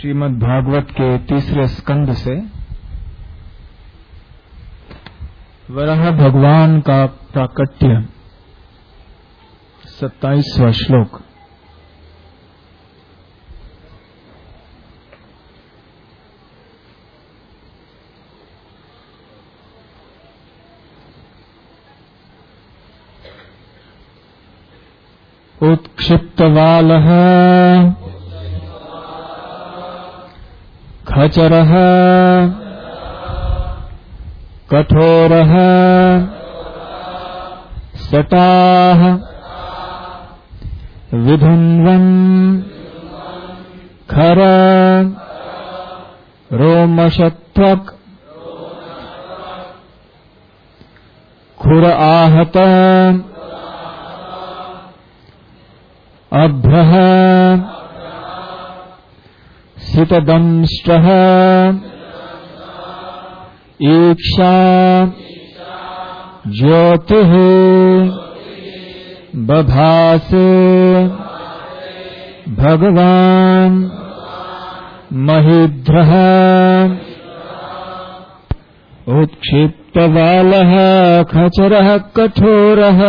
श्रीमद् भागवत के तीसरे स्कंद से वराह भगवान का प्राकट्य 27वां श्लोक। उत्क्षिप्तवालः खचरः कठोरः सटाः विधुन्वन् खर रोमशत्वक् खुर आहत अभ्रः सितदंष्ट्रः ईक्षा ज्योतिः बभासे भगवान् महीध्रः उत्क्षिप्तवालः खचरः कठोरः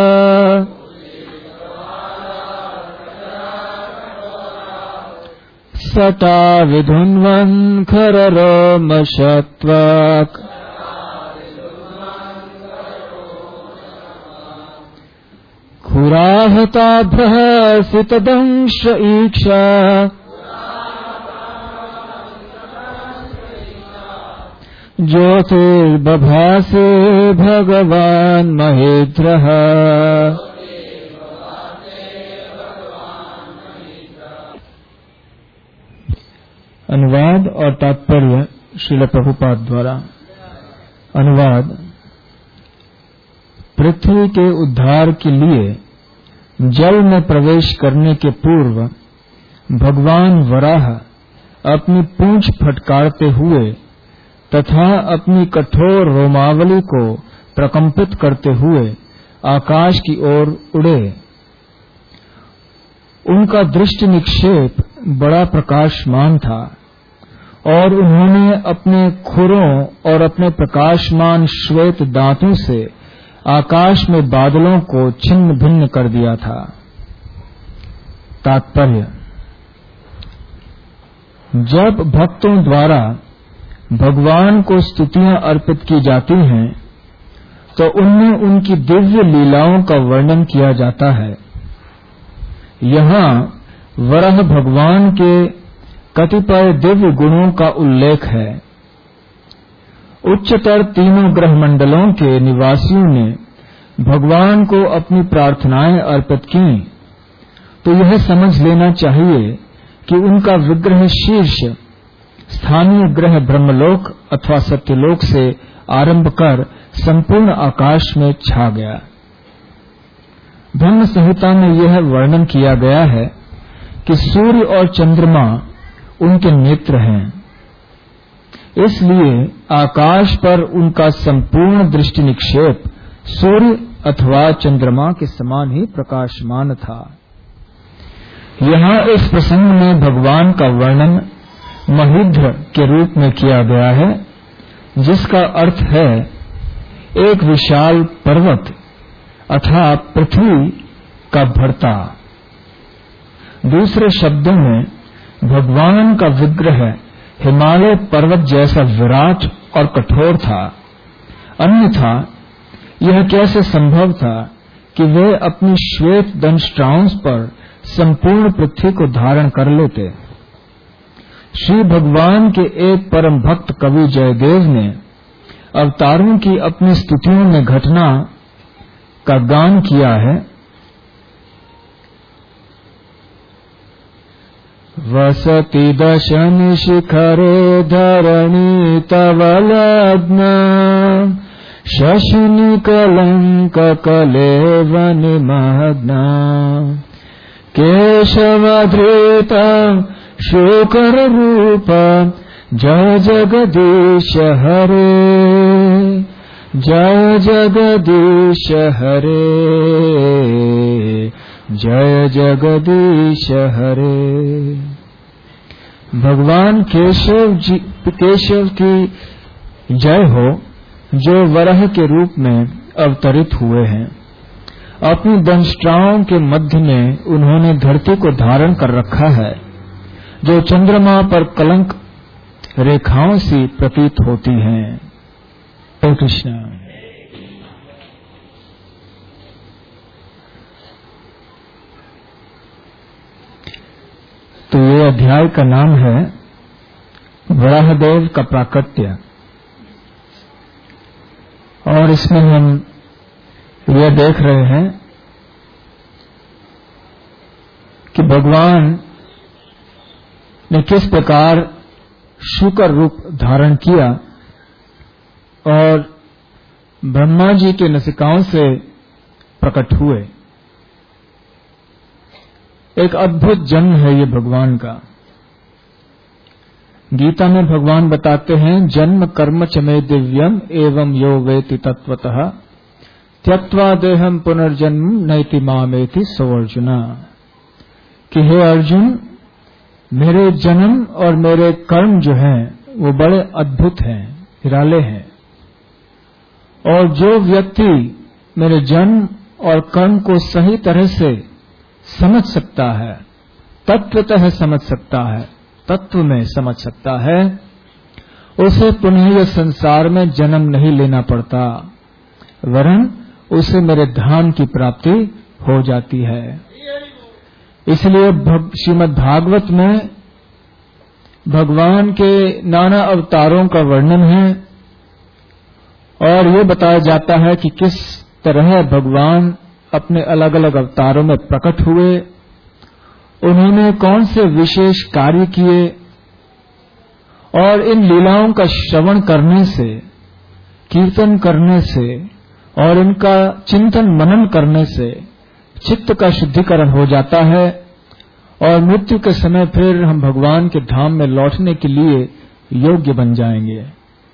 सटा विधुन्वन् खररोमशत्वक् खुराहताभ्रः सितदंश ईक्षा ज्योतिर्बभासे भगवान् महीध्रः। अनुवाद और तात्पर्य श्रील प्रभुपाद द्वारा। अनुवाद। पृथ्वी के उद्धार के लिए जल में प्रवेश करने के पूर्व भगवान वराह अपनी पूंछ फटकारते हुए तथा अपनी कठोर रोमावली को प्रकंपित करते हुए आकाश की ओर उड़े। उनका दृष्टि निक्षेप बड़ा प्रकाशमान था और उन्होंने अपने खुरों और अपने प्रकाशमान श्वेत दांतों से आकाश में बादलों को छिन्न भिन्न कर दिया था। तात्पर्य। जब भक्तों द्वारा भगवान को स्तुतियां अर्पित की जाती हैं तो उनमें उनकी दिव्य लीलाओं का वर्णन किया जाता है। यहाँ वराह भगवान के कतिपय दिव्य गुणों का उल्लेख है। उच्चतर तीनों ग्रह मंडलों के निवासियों ने भगवान को अपनी प्रार्थनाएं अर्पित की तो यह समझ लेना चाहिए कि उनका विग्रह शीर्ष स्थानीय ग्रह ब्रह्मलोक अथवा सत्यलोक से आरंभ कर संपूर्ण आकाश में छा गया। ब्रह्म संहिता में यह वर्णन किया गया है कि सूर्य और चंद्रमा उनके नेत्र हैं, इसलिए आकाश पर उनका संपूर्ण दृष्टि निक्षेप सूर्य अथवा चंद्रमा के समान ही प्रकाशमान था। यहाँ इस प्रसंग में भगवान का वर्णन महीध्र के रूप में किया गया है, जिसका अर्थ है एक विशाल पर्वत अथवा पृथ्वी का भरता। दूसरे शब्दों में भगवान का विग्रह हिमालय पर्वत जैसा विराट और कठोर था। अन्यथा यह कैसे संभव था कि वे अपनी श्वेत दंष्ट्राओं पर संपूर्ण पृथ्वी को धारण कर लेते। श्री भगवान के एक परम भक्त कवि जयदेव ने अवतारों की अपनी स्तुतियों में घटना का गान किया है। वसति दशनि शिखरे धरणी तव लग्न शशिनि कलंक कलेव निमग्न केशवधृत शोकर रूप जय जगदीश हरे जय जगदीश हरे जय जगदीश हरे। भगवान केशव की जय हो, जो वराह के रूप में अवतरित हुए हैं। अपनी दंष्ट्राओं के मध्य में उन्होंने धरती को धारण कर रखा है, जो चंद्रमा पर कलंक रेखाओं सी प्रतीत होती हैं। हरे कृष्ण। तो ये अध्याय का नाम है वराहदेव का प्राकट्य, और इसमें हम यह देख रहे हैं कि भगवान ने किस प्रकार शूकर रूप धारण किया और ब्रह्मा जी के नसिकाओं से प्रकट हुए। एक अद्भुत जन्म है ये भगवान का। गीता में भगवान बताते हैं, जन्म कर्म च मे दिव्यम एवं यो वेति तत्वतः त्यक्त्वा देहम पुनर्जन्म नैति मामेति सो अर्जुना। कि हे अर्जुन, मेरे जन्म और मेरे कर्म जो हैं वो बड़े अद्भुत हैं, निराले हैं, और जो व्यक्ति मेरे जन्म और कर्म को सही तरह से समझ सकता है, तत्वतः समझ सकता है, तत्व में समझ सकता है, उसे पुनः यह संसार में जन्म नहीं लेना पड़ता, वरन उसे मेरे धाम की प्राप्ति हो जाती है। इसलिए श्रीमद् भागवत में भगवान के नाना अवतारों का वर्णन है, और ये बताया जाता है कि किस तरह भगवान अपने अलग अलग अवतारों में प्रकट हुए, उन्होंने कौन से विशेष कार्य किए, और इन लीलाओं का श्रवण करने से, कीर्तन करने से और इनका चिंतन मनन करने से चित्त का शुद्धिकरण हो जाता है, और मृत्यु के समय फिर हम भगवान के धाम में लौटने के लिए योग्य बन जाएंगे।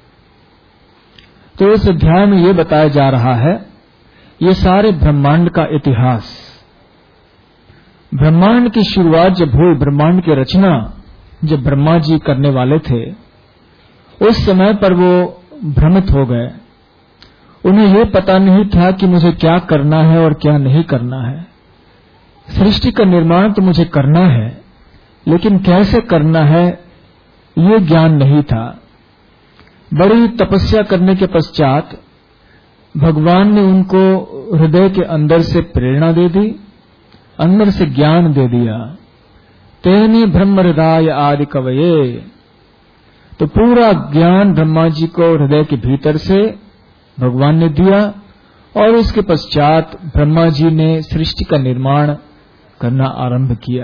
तो इस अध्याय में ये बताया जा रहा है, ये सारे ब्रह्मांड का इतिहास। ब्रह्मांड की शुरुआत जब हुई, ब्रह्मांड की रचना जब ब्रह्मा जी करने वाले थे, उस समय पर वो भ्रमित हो गए। उन्हें ये पता नहीं था कि मुझे क्या करना है और क्या नहीं करना है। सृष्टि का निर्माण तो मुझे करना है, लेकिन कैसे करना है ये ज्ञान नहीं था। बड़ी तपस्या करने के पश्चात भगवान ने उनको हृदय के अंदर से प्रेरणा दे दी, अंदर से ज्ञान दे दिया। तेने ब्रह्म हृदय आदि कवये, तो पूरा ज्ञान ब्रह्मा जी को हृदय के भीतर से भगवान ने दिया, और उसके पश्चात ब्रह्मा जी ने सृष्टि का निर्माण करना आरंभ किया।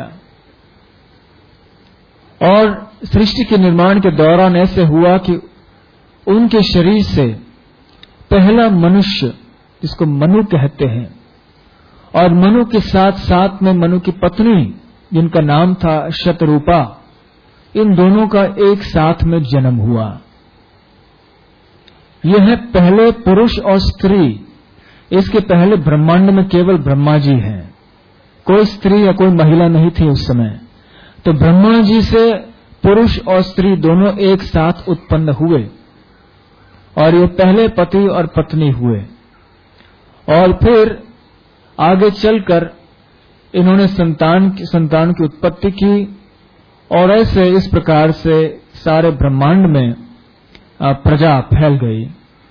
और सृष्टि के निर्माण के दौरान ऐसे हुआ कि उनके शरीर से पहला मनुष्य, जिसको मनु कहते हैं, और मनु के साथ साथ में मनु की पत्नी जिनका नाम था शतरूपा, इन दोनों का एक साथ में जन्म हुआ। यह है पहले पुरुष और स्त्री। इसके पहले ब्रह्मांड में केवल ब्रह्मा जी हैं, कोई स्त्री या कोई महिला नहीं थी उस समय। तो ब्रह्मा जी से पुरुष और स्त्री दोनों एक साथ उत्पन्न हुए, और ये पहले पति और पत्नी हुए, और फिर आगे चलकर इन्होंने संतान की उत्पत्ति की, और ऐसे इस प्रकार से सारे ब्रह्मांड में प्रजा फैल गई।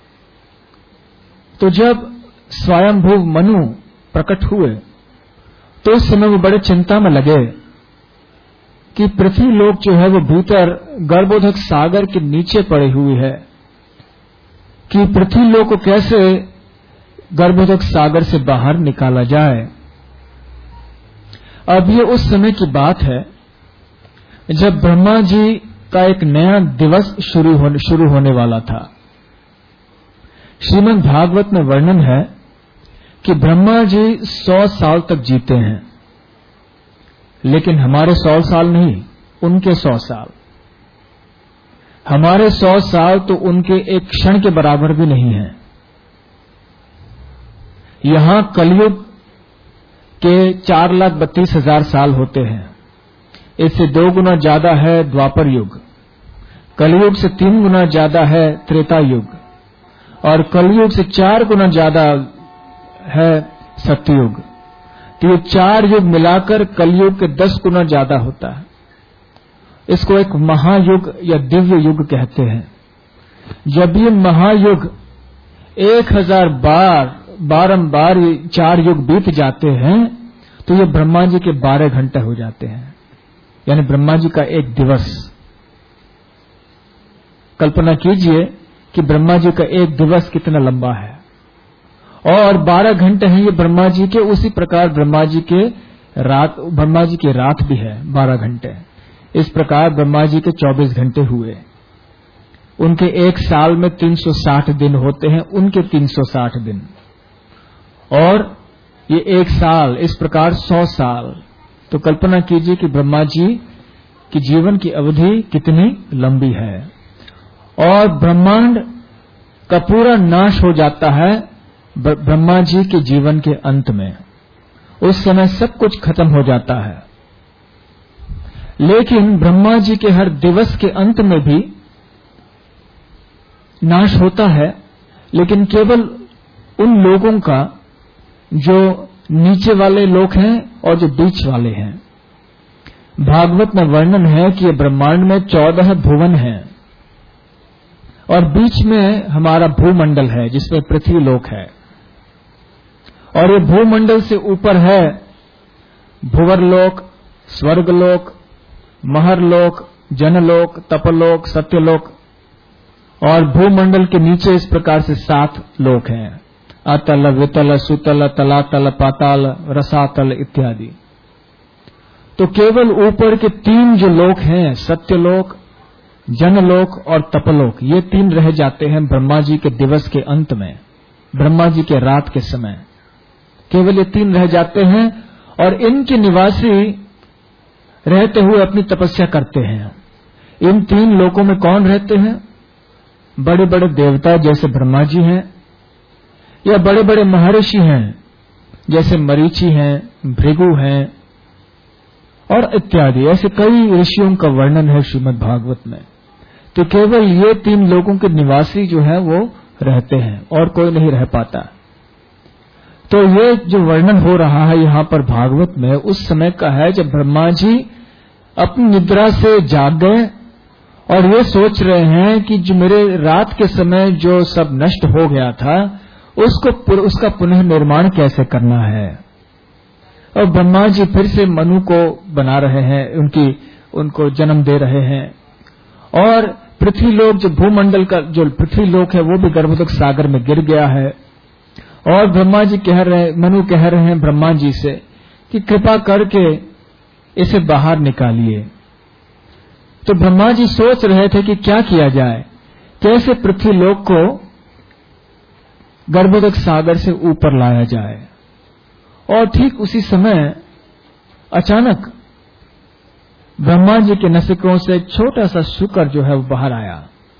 तो जब स्वयंभू मनु प्रकट हुए, तो उस समय वो बड़े चिंता में लगे कि पृथ्वी लोक जो है वो भीतर गर्भोदक सागर के नीचे पड़ी हुई है, कि पृथ्वी लोक को कैसे गर्भोदक सागर से बाहर निकाला जाए। अब ये उस समय की बात है जब ब्रह्मा जी का एक नया दिवस शुरू होने वाला था। श्रीमद् भागवत में वर्णन है कि ब्रह्मा जी 100 साल तक जीते हैं, लेकिन हमारे 100 साल नहीं, उनके 100 साल। हमारे 100 साल तो उनके एक क्षण के बराबर भी नहीं है। यहां कलयुग के 4,32,000 साल होते हैं, इससे 2 गुना ज्यादा है द्वापर युग, कलयुग से 3 गुना ज्यादा है त्रेता युग, और कलयुग से 4 गुना ज्यादा है सत्ययुग। तो ये 4 युग मिलाकर कलयुग के 10 गुना ज्यादा होता है। इसको एक महायुग या दिव्य युग कहते हैं। जब ये महायुग 1000 बार बारंबार 4 युग बीत जाते हैं तो ये ब्रह्मा जी के 12 घंटे हो जाते हैं, यानी ब्रह्मा जी का एक दिवस। कल्पना कीजिए कि ब्रह्मा जी का एक दिवस कितना लंबा है, और 12 घंटे हैं ये ब्रह्मा जी के। उसी प्रकार ब्रह्मा जी की रात भी है 12 घंटे। इस प्रकार ब्रह्मा जी के 24 घंटे हुए। उनके एक साल में 360 दिन होते हैं, उनके 360 दिन, और ये एक साल, इस प्रकार 100 साल। तो कल्पना कीजिए कि ब्रह्मा जी की जीवन की अवधि कितनी लंबी है। और ब्रह्मांड का पूरा नाश हो जाता है ब्रह्मा जी के जीवन के अंत में। उस समय सब कुछ खत्म हो जाता है। लेकिन ब्रह्मा जी के हर दिवस के अंत में भी नाश होता है, लेकिन केवल उन लोगों का जो नीचे वाले लोग हैं और जो बीच वाले हैं। भागवत में वर्णन है कि ये ब्रह्मांड में 14 भुवन हैं, और बीच में हमारा भूमंडल है जिसमें पृथ्वी लोक है, और ये भूमंडल से ऊपर है भुवरलोक, स्वर्गलोक, महरलोक, जनलोक, तपलोक, सत्यलोक, और भूमंडल के नीचे इस प्रकार से 7 लोक हैं, अतल, वितल, सुतल, तलातल, पाताल, रसातल इत्यादि। तो केवल ऊपर के 3 जो लोक हैं, सत्यलोक, जनलोक और तपलोक, ये 3 रह जाते हैं ब्रह्मा जी के दिवस के अंत में, ब्रह्मा जी के रात के समय। केवल ये 3 रह जाते हैं, और इनके निवासी रहते हुए अपनी तपस्या करते हैं। इन 3 लोकों में कौन रहते हैं? बड़े बड़े देवता जैसे ब्रह्मा जी हैं, या बड़े बड़े महर्षि हैं जैसे मरीचि हैं, भृगु हैं, और इत्यादि। ऐसे कई ऋषियों का वर्णन है श्रीमद् भागवत में। तो केवल ये 3 लोगों के निवासी जो है वो रहते हैं, और कोई नहीं रह पाता। तो ये जो वर्णन हो रहा है यहाँ पर भागवत में, उस समय का है जब ब्रह्मा जी अपनी निद्रा से जाग गए और ये सोच रहे हैं कि जो मेरे रात के समय जो सब नष्ट हो गया था उसका पुनः निर्माण कैसे करना है। और ब्रह्मा जी फिर से मनु को बना रहे हैं, उनको जन्म दे रहे हैं। और पृथ्वी लोक, जो भूमंडल का जो पृथ्वी लोक है, वो भी गर्भोदक सागर में गिर गया है। और मनु कह रहे हैं ब्रह्मा जी से कि कृपा करके इसे बाहर निकालिए। तो ब्रह्मा जी सोच रहे थे कि क्या किया जाए, कैसे पृथ्वी लोक को गर्भोदक सागर से ऊपर लाया जाए। और ठीक उसी समय अचानक ब्रह्मा जी के नसिकों से एक छोटा सा शुकर जो है वो बाहर आया,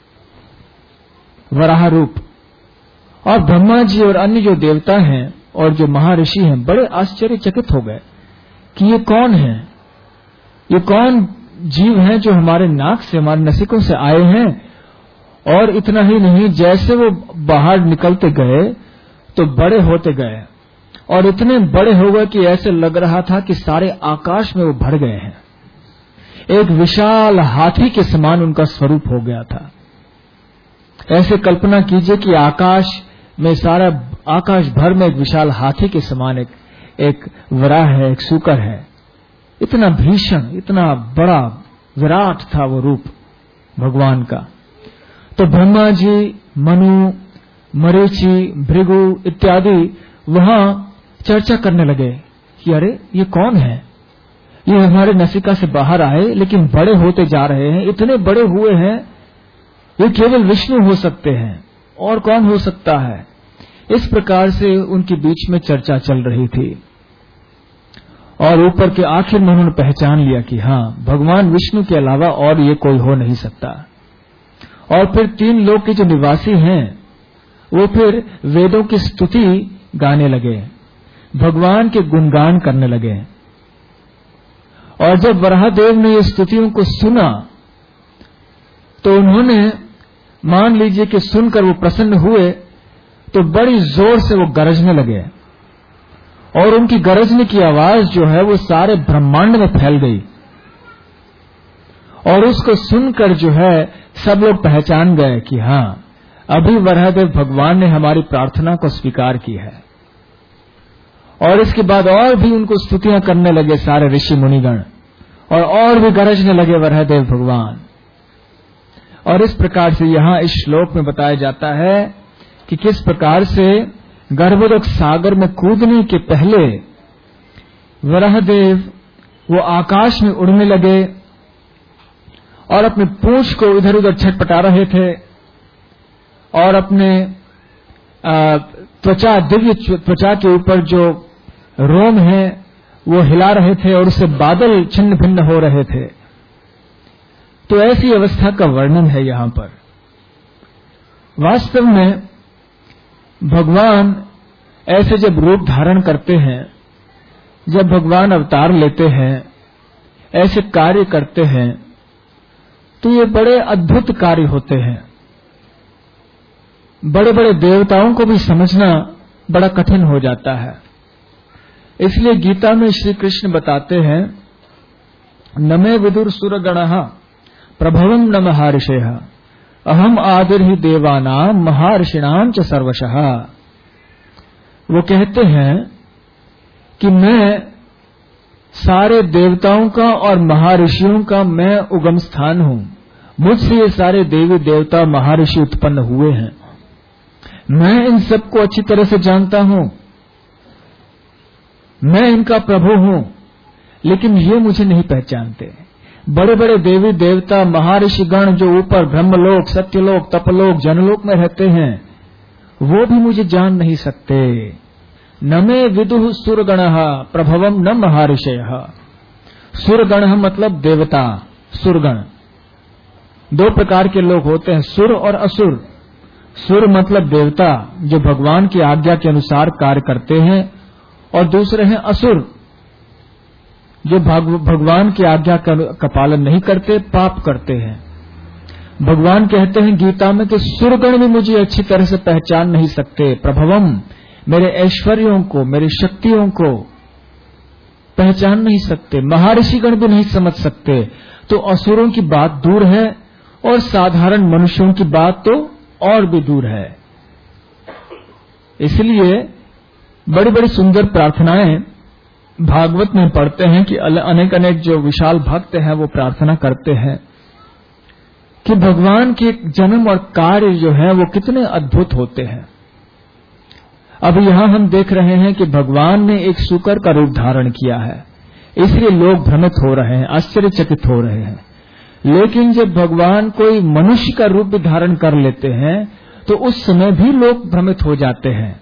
वराह रूप। और ब्रह्मा जी और अन्य जो देवता हैं और जो महर्षि हैं बड़े आश्चर्यचकित हो गए कि ये कौन है, ये कौन जीव हैं जो हमारे नाक से, हमारे नसिकों से आए हैं। और इतना ही नहीं, जैसे वो बाहर निकलते गए तो बड़े होते गए, और इतने बड़े हो गए कि ऐसे लग रहा था कि सारे आकाश में वो भर गए हैं। एक विशाल हाथी के समान उनका स्वरूप हो गया था। ऐसे कल्पना कीजिए कि आकाश में, सारा आकाश भर में एक विशाल हाथी के समान एक वराह है, एक सूकर है। इतना भीषण, इतना बड़ा विराट था वो रूप भगवान का। तो ब्रह्मा जी, मनु, मरीचि, भृगु इत्यादि वहां चर्चा करने लगे कि अरे ये कौन है, ये हमारे नसिका से बाहर आए लेकिन बड़े होते जा रहे हैं, इतने बड़े हुए हैं, ये केवल विष्णु हो सकते हैं, और कौन हो सकता है। इस प्रकार से उनके बीच में चर्चा चल रही थी। और ऊपर के आखिर में उन्होंने पहचान लिया कि हाँ, भगवान विष्णु के अलावा और ये कोई हो नहीं सकता। और फिर 3 लोक के जो निवासी हैं वो फिर वेदों की स्तुति गाने लगे, भगवान के गुणगान करने लगे। और जब वराहदेव ने ये स्तुतियों को सुना तो उन्होंने, मान लीजिए कि सुनकर वो प्रसन्न हुए, तो बड़ी जोर से वो गरजने लगे और उनकी गरजने की आवाज जो है वो सारे ब्रह्मांड में फैल गई। और उसको सुनकर जो है सब लोग पहचान गए कि हां, अभी वराहदेव भगवान ने हमारी प्रार्थना को स्वीकार की है। और इसके बाद और भी उनको स्तुतियां करने लगे सारे ऋषि मुनिगण, और भी गरजने लगे वराहदेव भगवान। और इस प्रकार से यहां इस श्लोक में बताया जाता है कि किस प्रकार से गर्भोदक सागर में कूदने के पहले वराहदेव वो आकाश में उड़ने लगे और अपनी पूंछ को इधर उधर छटपटा रहे थे और अपने त्वचा, दिव्य त्वचा के ऊपर जो रोम है वो हिला रहे थे और उससे बादल छिन्न भिन्न हो रहे थे। तो ऐसी अवस्था का वर्णन है यहां पर। वास्तव में भगवान ऐसे जब रूप धारण करते हैं, जब भगवान अवतार लेते हैं, ऐसे कार्य करते हैं, तो ये बड़े अद्भुत कार्य होते हैं। बड़े बड़े देवताओं को भी समझना बड़ा कठिन हो जाता है। इसलिए गीता में श्री कृष्ण बताते हैं, नमे विदुर सुरगणः प्रभवं न महर्षयः अहम आदिर्हि देवानां महर्षिणां च सर्वशः। वो कहते हैं कि मैं सारे देवताओं का और महर्षियों का मैं उगम स्थान हूं। मुझसे ये सारे देवी देवता महर्षि उत्पन्न हुए हैं। मैं इन सबको अच्छी तरह से जानता हूं, मैं इनका प्रभु हूं, लेकिन ये मुझे नहीं पहचानते। बड़े बड़े देवी देवता महर्षि गण जो ऊपर ब्रह्मलोक, सत्यलोक, तपलोक, जनलोक में रहते हैं, वो भी मुझे जान नहीं सकते। न मे विदुः सुरगणः प्रभवम न महर्षयः। सुरगण मतलब देवता, सुरगण। दो प्रकार के लोग होते हैं, सुर और असुर। सुर मतलब देवता जो भगवान की आज्ञा के अनुसार कार्य करते हैं, और दूसरे हैं असुर जो भगवान की आज्ञा का पालन नहीं करते, पाप करते हैं। भगवान कहते हैं गीता में कि सुरगण भी मुझे अच्छी तरह से पहचान नहीं सकते। प्रभवम, मेरे ऐश्वर्यों को, मेरी शक्तियों को पहचान नहीं सकते। महर्षिगण भी नहीं समझ सकते। तो असुरों की बात दूर है और साधारण मनुष्यों की बात तो और भी दूर है। इसलिए बड़ी बड़ी सुंदर प्रार्थनाएं भागवत में पढ़ते हैं कि अनेक अनेक जो विशाल भक्त हैं वो प्रार्थना करते हैं कि भगवान के जन्म और कार्य जो है वो कितने अद्भुत होते हैं। अब यहां हम देख रहे हैं कि भगवान ने एक सूकर का रूप धारण किया है, इसलिए लोग भ्रमित हो रहे हैं, आश्चर्यचकित हो रहे हैं। लेकिन जब भगवान कोई मनुष्य का रूप भी धारण कर लेते हैं तो उस समय भी लोग भ्रमित हो जाते हैं।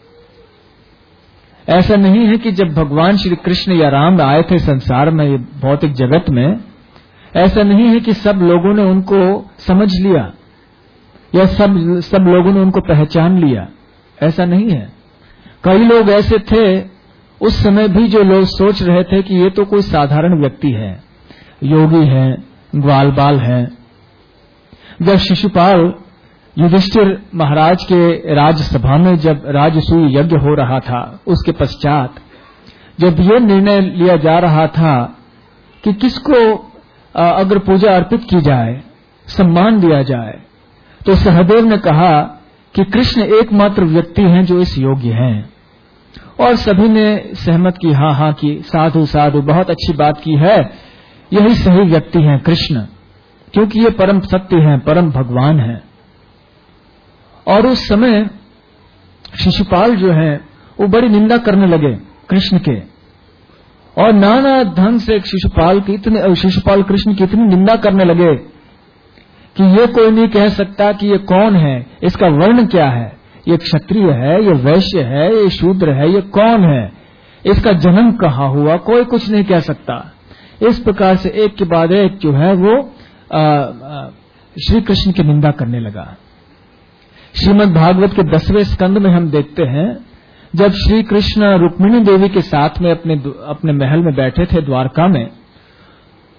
ऐसा नहीं है कि जब भगवान श्री कृष्ण या राम आए थे संसार में, ये भौतिक जगत में, ऐसा नहीं है कि सब लोगों ने उनको समझ लिया या सब लोगों ने उनको पहचान लिया। ऐसा नहीं है। कई लोग ऐसे थे उस समय भी जो लोग सोच रहे थे कि ये तो कोई साधारण व्यक्ति है, योगी है, ग्वाल बाल है। जब शिशुपाल युधिष्ठिर महाराज के राजसभा में जब राजसूय यज्ञ हो रहा था, उसके पश्चात जब ये निर्णय लिया जा रहा था कि किसको अगर पूजा अर्पित की जाए, सम्मान दिया जाए, तो सहदेव ने कहा कि कृष्ण एकमात्र व्यक्ति हैं जो इस योग्य हैं। और सभी ने सहमत की, हाँ हाँ की, साधु साधु, बहुत अच्छी बात की है, यही सही व्यक्ति हैं कृष्ण, क्योंकि ये परम सत्य हैं, परम भगवान हैं। और उस समय शिशुपाल जो है वो बड़ी निंदा करने लगे कृष्ण के, और नाना ढंग से शिशुपाल कृष्ण की इतनी निंदा करने लगे कि ये कोई नहीं कह सकता कि ये कौन है, इसका वर्ण क्या है, ये क्षत्रिय है, ये वैश्य है, ये शूद्र है, ये कौन है, इसका जन्म कहाँ हुआ, कोई कुछ नहीं कह सकता। इस प्रकार से एक के बाद एक जो है वो श्री कृष्ण की निंदा करने लगा। श्रीमद् भागवत के 10वें स्कंद में हम देखते हैं जब श्री कृष्ण रुक्मिणी देवी के साथ में अपने महल में बैठे थे द्वारका में,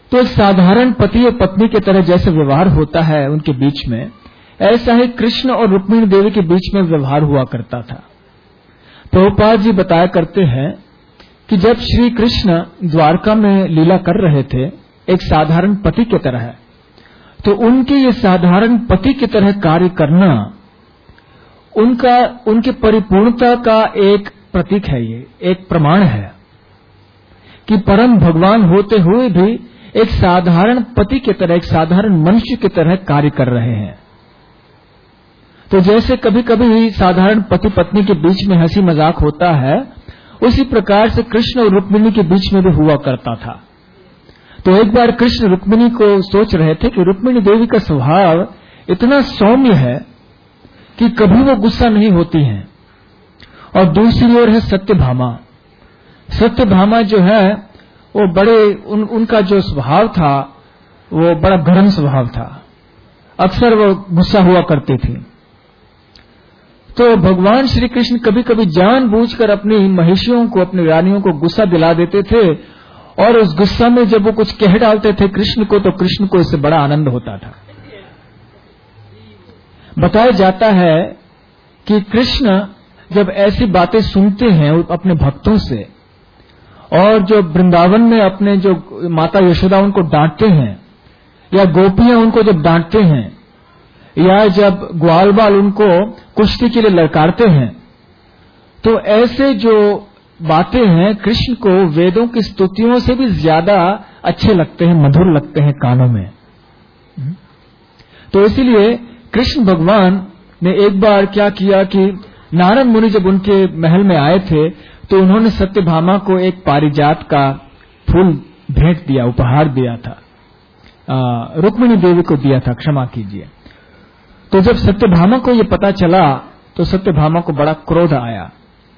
तो एक साधारण पति और पत्नी की तरह जैसे व्यवहार होता है उनके बीच में, ऐसा ही कृष्ण और रुक्मिणी देवी के बीच में व्यवहार हुआ करता था। प्रभुपाद जी बताया करते हैं कि जब श्री कृष्ण द्वारका में लीला कर रहे थे एक साधारण पति की तरह, तो उनके ये साधारण पति की तरह कार्य करना उनके परिपूर्णता का एक प्रतीक है। ये एक प्रमाण है कि परम भगवान होते हुए भी एक साधारण पति की तरह, एक साधारण मनुष्य की तरह कार्य कर रहे हैं। तो जैसे कभी कभी साधारण पति पत्नी के बीच में हंसी मजाक होता है, उसी प्रकार से कृष्ण और रुक्मिणी के बीच में भी हुआ करता था। तो एक बार कृष्ण रुक्मिणी को सोच रहे थे कि रुक्मिणी देवी का स्वभाव इतना सौम्य है कि कभी वो गुस्सा नहीं होती हैं। और दूसरी ओर है सत्यभामा। सत्यभामा जो है वो बड़े उनका जो स्वभाव था वो बड़ा गर्म स्वभाव था, अक्सर वो गुस्सा हुआ करती थी। तो भगवान श्री कृष्ण कभी कभी जानबूझकर अपनी महिषियों को, अपनी रानियों को गुस्सा दिला देते थे, और उस गुस्सा में जब वो कुछ कह डालते थे कृष्ण को, तो कृष्ण को इससे बड़ा आनंद होता था। बताया जाता है कि कृष्ण जब ऐसी बातें सुनते हैं अपने भक्तों से, और जो वृंदावन में अपने जो माता यशोदा उनको डांटते हैं, या गोपियां उनको जब डांटते हैं, या जब ग्वाल बाल उनको कुश्ती के लिए ललकारते हैं, तो ऐसे जो बातें हैं कृष्ण को वेदों की स्तुतियों से भी ज्यादा अच्छे लगते हैं, मधुर लगते हैं कानों में। तो इसीलिए कृष्ण भगवान ने एक बार क्या किया कि नारद मुनि जब उनके महल में आए थे, तो उन्होंने सत्यभामा को एक पारिजात का फूल भेंट दिया, उपहार दिया था। रुक्मिणी देवी को दिया था, क्षमा कीजिए। तो जब सत्यभामा को ये पता चला तो सत्यभामा को बड़ा क्रोध आया,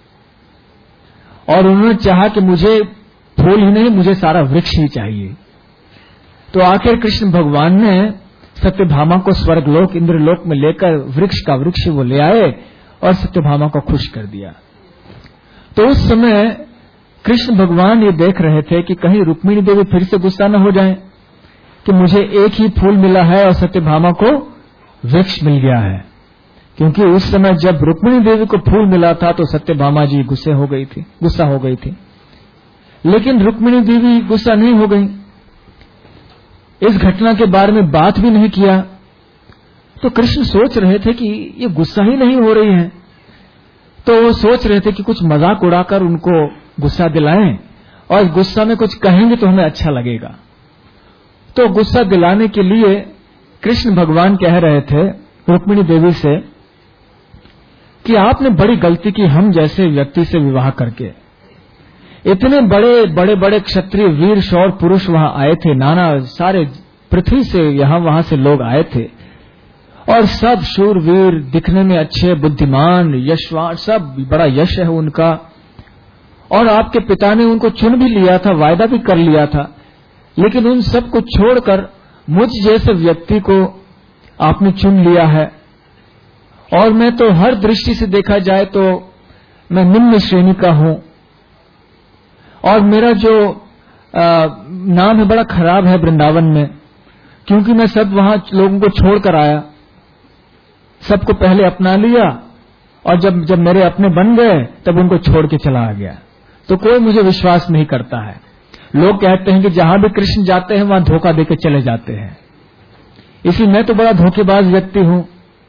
और उन्होंने चाहा कि मुझे फूल ही नहीं, मुझे सारा वृक्ष ही चाहिए। तो आखिर कृष्ण भगवान ने सत्यभामा को स्वर्गलोक इंद्रलोक में लेकर वृक्ष का वृक्ष वो ले आए और सत्यभामा को खुश कर दिया। तो उस समय कृष्ण भगवान ये देख रहे थे कि कहीं रुक्मिणी देवी फिर से गुस्सा न हो जाए कि मुझे एक ही फूल मिला है और सत्यभामा को वृक्ष मिल गया है। क्योंकि उस समय जब रुक्मिणी देवी को फूल मिला था तो सत्यभामा जी गुस्सा हो गई थी, लेकिन रुक्मिणी देवी गुस्सा नहीं हो गई। इस घटना के बारे में बात भी नहीं किया। तो कृष्ण सोच रहे थे कि ये गुस्सा ही नहीं हो रही है, तो वो सोच रहे थे कि कुछ मजाक उड़ाकर उनको गुस्सा दिलाएं, और गुस्सा में कुछ कहेंगे तो हमें अच्छा लगेगा। तो गुस्सा दिलाने के लिए कृष्ण भगवान कह रहे थे रुक्मिणी देवी से कि आपने बड़ी गलती की हम जैसे व्यक्ति से विवाह करके। इतने बड़े बड़े क्षत्रिय वीर शौर पुरुष वहां आए थे, नाना सारे पृथ्वी से यहां वहां से लोग आए थे, और सब शूरवीर, दिखने में अच्छे, बुद्धिमान, यशवान, सब बड़ा यश है उनका। और आपके पिता ने उनको चुन भी लिया था, वायदा भी कर लिया था, लेकिन उन सब को छोड़कर मुझ जैसे व्यक्ति को आपने चुन लिया है। और मैं तो हर दृष्टि से देखा जाए तो मैं निम्न श्रेणी का हूं, और मेरा जो नाम है बड़ा खराब है वृंदावन में, क्योंकि मैं सब वहां लोगों को छोड़कर आया, सबको पहले अपना लिया, और जब मेरे अपने बन गए तब उनको छोड़ के चला आ गया। तो कोई मुझे विश्वास नहीं करता है। लोग कहते हैं कि जहां भी कृष्ण जाते हैं वहां धोखा देकर चले जाते हैं। इसलिए मैं तो बड़ा धोखेबाज व्यक्ति हूं।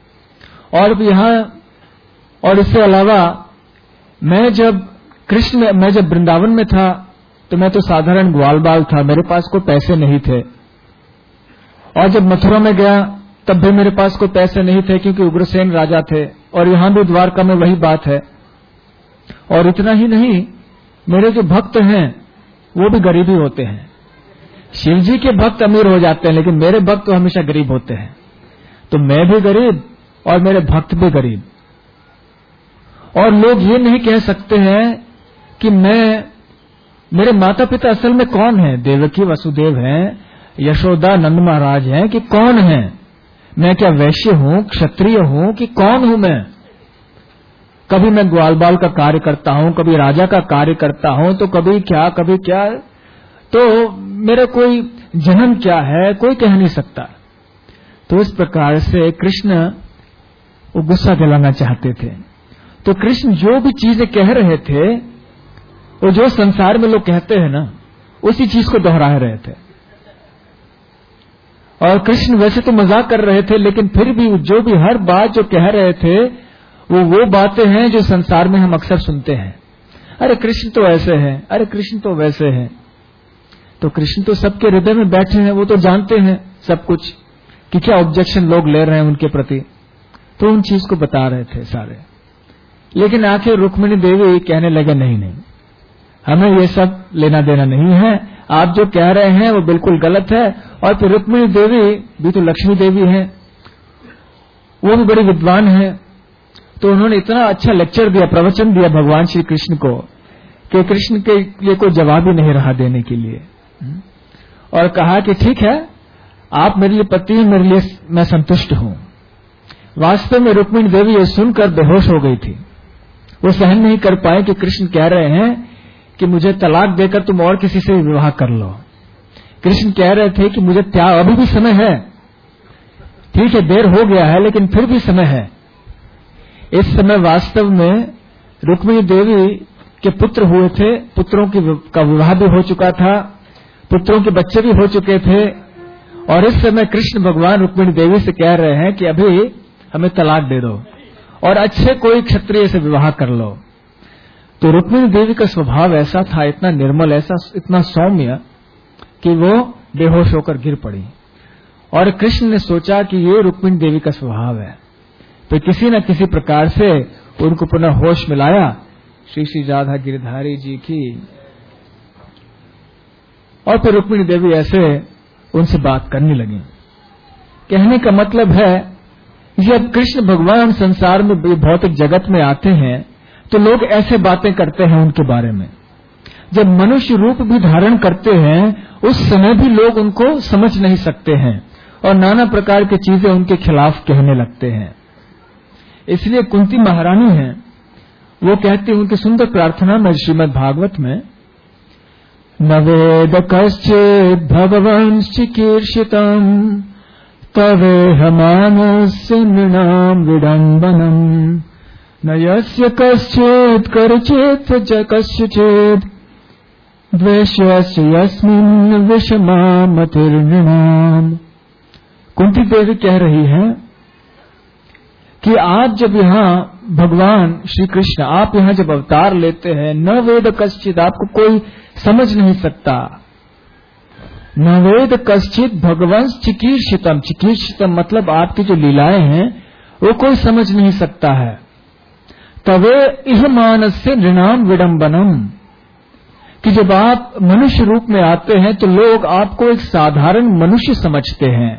और इससे अलावा मैं जब वृंदावन में था तो मैं तो साधारण ग्वाल बाल था, मेरे पास कोई पैसे नहीं थे। और जब मथुरा में गया तब भी मेरे पास कोई पैसे नहीं थे, क्योंकि उग्रसेन राजा थे, और यहां भी द्वारका में वही बात है। और इतना ही नहीं, मेरे जो भक्त हैं वो भी गरीब ही होते हैं। शिव जी के भक्त अमीर हो जाते हैं, लेकिन मेरे भक्त तो हमेशा गरीब होते हैं। तो मैं भी गरीब और मेरे भक्त भी गरीब। और लोग ये नहीं कह सकते हैं कि मेरे माता पिता असल में कौन है, देवकी वसुदेव हैं, यशोदा नंद महाराज हैं, कि कौन है? मैं क्या वैश्य हूं, क्षत्रिय हूं, कि कौन हूं मैं? कभी मैं ग्वाल बाल का कार्य करता हूं, कभी राजा का कार्य करता हूं, तो कभी क्या। तो मेरा कोई जन्म क्या है कोई कह नहीं सकता। तो इस प्रकार से कृष्ण वो गुस्सा दिलाना चाहते थे। तो कृष्ण जो भी चीजें कह रहे थे वो जो संसार में लोग कहते हैं ना, उसी चीज को दोहरा रहे थे। और कृष्ण वैसे तो मजाक कर रहे थे, लेकिन फिर भी जो भी हर बात जो कह रहे थे वो बातें हैं जो संसार में हम अक्सर सुनते हैं। अरे कृष्ण तो ऐसे हैं, अरे कृष्ण तो वैसे हैं। तो कृष्ण तो सबके हृदय में बैठे हैं, वो तो जानते हैं सब कुछ कि क्या ऑब्जेक्शन लोग ले रहे हैं उनके प्रति। तो उन चीज को बता रहे थे सारे। लेकिन आखिर रुक्मिणी देवी कहने लगे नहीं, हमें ये सब लेना देना नहीं है, आप जो कह रहे हैं वो बिल्कुल गलत है। और फिर रुक्मिणी देवी भी तो लक्ष्मी देवी है, वो भी बड़ी विद्वान है। तो उन्होंने इतना अच्छा लेक्चर दिया, प्रवचन दिया भगवान श्री कृष्ण को कि कृष्ण के लिए कोई जवाब ही नहीं रहा देने के लिए। और कहा कि ठीक है, आप मेरे लिए पति हैं, मेरे लिए मैं संतुष्ट हूं। वास्तव में रुक्मिणी देवी ये सुनकर बेहोश हो गई थी। वो सहन नहीं कर पाए कि कृष्ण कह रहे हैं कि मुझे तलाक देकर तुम और किसी से विवाह कर लो। कृष्ण कह रहे थे कि मुझे त्याग, अभी भी समय है, ठीक है देर हो गया है लेकिन फिर भी समय है। इस समय वास्तव में रुक्मिणी देवी के पुत्र हुए थे, पुत्रों का विवाह भी हो चुका था, पुत्रों के बच्चे भी हो चुके थे। और इस समय कृष्ण भगवान रुक्मिणी देवी से कह रहे हैं कि अभी हमें तलाक दे दो और अच्छे कोई क्षत्रिय से विवाह कर लो। तो रुक्मिणी देवी का स्वभाव ऐसा था, इतना निर्मल, ऐसा इतना सौम्य कि वो बेहोश होकर गिर पड़ी। और कृष्ण ने सोचा कि ये रुक्मिणी देवी का स्वभाव है, तो किसी न किसी प्रकार से उनको पुनः होश मिलाया। श्री श्री राधा गिरधारी जी की। और फिर रुक्मिणी देवी ऐसे उनसे बात करने लगी। कहने का मतलब है, जब कृष्ण भगवान संसार में भौतिक जगत में आते हैं तो लोग ऐसे बातें करते हैं उनके बारे में। जब मनुष्य रूप भी धारण करते हैं उस समय भी लोग उनको समझ नहीं सकते हैं और नाना प्रकार की चीजें उनके खिलाफ कहने लगते हैं। इसलिए कुंती महारानी हैं, वो कहती, उनकी सुंदर प्रार्थना में श्रीमद् भागवत में, न वेद कश्चित् भगवंश्चिकीर्षितम् तवेह मानस्य नृणाम् विडम्बनम् न यस्य कश्चित् करचित् च कस्यचित् द्वेष्यस्य यस्मिन् विषमा मतिर्नृणाम्। कुंती देवी कह रही है कि आप जब यहाँ भगवान श्री कृष्ण आप यहाँ जब अवतार लेते हैं, न वेद कश्चित, आपको कोई समझ नहीं सकता। न वेद कश्चित भगवंश चिकीर्षितम, चिकीर्षितम मतलब आपकी जो लीलाएं हैं वो कोई समझ नहीं सकता है। तवे इह मानस्य नृणाम विडंबनम, कि जब आप मनुष्य रूप में आते हैं तो लोग आपको एक साधारण मनुष्य समझते हैं।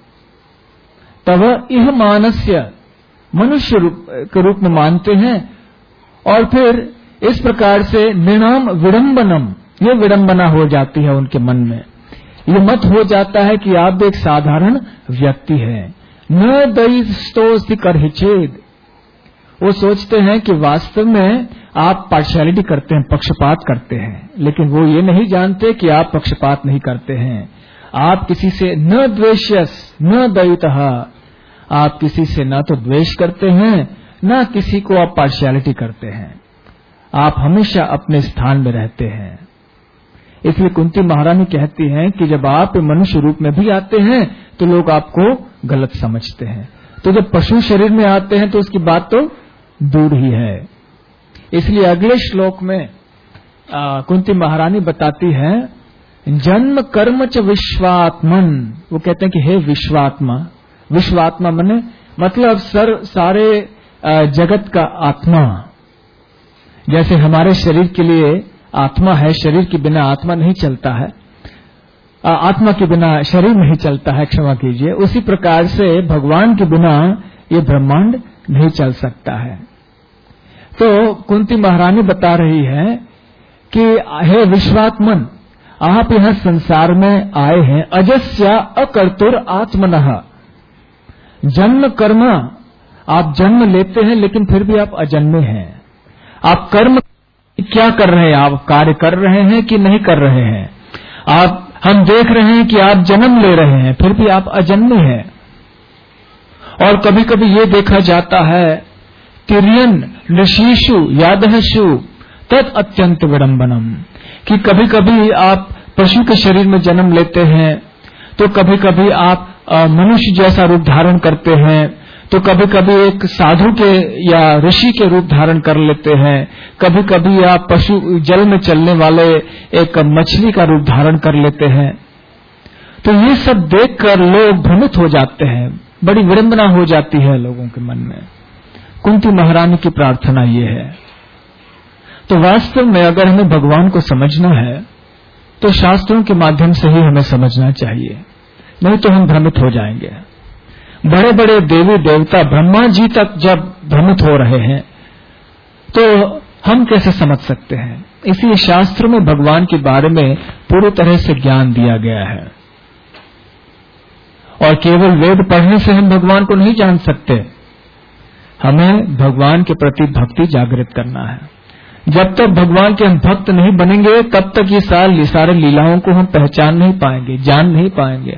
तव इह मानस्य, मनुष्य के रूप में मानते हैं। और फिर इस प्रकार से नृणाम विडंबनम, ये विडंबना हो जाती है उनके मन में। ये मत हो जाता है कि आप एक साधारण व्यक्ति हैं। न दयिस्तोस्ति करहिचेद, वो सोचते हैं कि वास्तव में आप पार्शियलिटी करते हैं, पक्षपात करते हैं, लेकिन वो ये नहीं जानते कि आप पक्षपात नहीं करते हैं। आप किसी से न द्वेष्यस न दयितः, आप किसी से ना तो द्वेष करते हैं ना किसी को आप पार्शियलिटी करते हैं, आप हमेशा अपने स्थान में रहते हैं। इसलिए कुंती महारानी कहती हैं कि जब आप मनुष्य रूप में भी आते हैं तो लोग आपको गलत समझते हैं, तो जब पशु शरीर में आते हैं तो उसकी बात तो दूर ही है। इसलिए अगले श्लोक में कुंती महारानी बताती है, जन्म कर्म च विश्वात्मन, वो कहते हैं कि हे विश्वात्मा, विश्वात्मा मने मतलब सारे जगत का आत्मा। जैसे हमारे शरीर के लिए आत्मा है, शरीर के बिना आत्मा नहीं चलता है, आत्मा के बिना शरीर नहीं चलता है, क्षमा कीजिए। उसी प्रकार से भगवान के बिना ये ब्रह्मांड नहीं चल सकता है। तो कुंती महारानी बता रही है कि हे विश्वात्मन, आप यहां संसार में आए हैं अजस्या अकर्तुर आत्मनः, जन्म कर्म, आप जन्म लेते हैं लेकिन फिर भी आप अजन्मे हैं। आप कर्म क्या कर रहे हैं, आप कार्य कर रहे हैं कि नहीं कर रहे हैं। आप हम देख रहे हैं कि आप जन्म ले रहे हैं, फिर भी आप अजन्मे हैं। और कभी कभी ये देखा जाता है, तिर्यन ऋषिषु यादहशु तद अत्यंत विडंबनम, कि कभी कभी आप पशु के शरीर में जन्म लेते हैं, तो कभी कभी आप मनुष्य जैसा रूप धारण करते हैं, तो कभी कभी एक साधु के या ऋषि के रूप धारण कर लेते हैं, कभी कभी आप पशु जल में चलने वाले एक मछली का रूप धारण कर लेते हैं। तो ये सब देखकर लोग भ्रमित हो जाते हैं, बड़ी विडंबना हो जाती है लोगों के मन में। कुंती महारानी की प्रार्थना ये है। तो वास्तव में अगर हमें भगवान को समझना है तो शास्त्रों के माध्यम से ही हमें समझना चाहिए, नहीं तो हम भ्रमित हो जाएंगे। बड़े बड़े देवी देवता ब्रह्मा जी तक जब भ्रमित हो रहे हैं तो हम कैसे समझ सकते हैं? इसी शास्त्र में भगवान के बारे में पूरी तरह से ज्ञान दिया गया है। और केवल वेद पढ़ने से हम भगवान को नहीं जान सकते, हमें भगवान के प्रति भक्ति जागृत करना है। जब तक भगवान के हम भक्त नहीं बनेंगे तब तक ये सारे लीलाओं को हम पहचान नहीं पाएंगे, जान नहीं पाएंगे।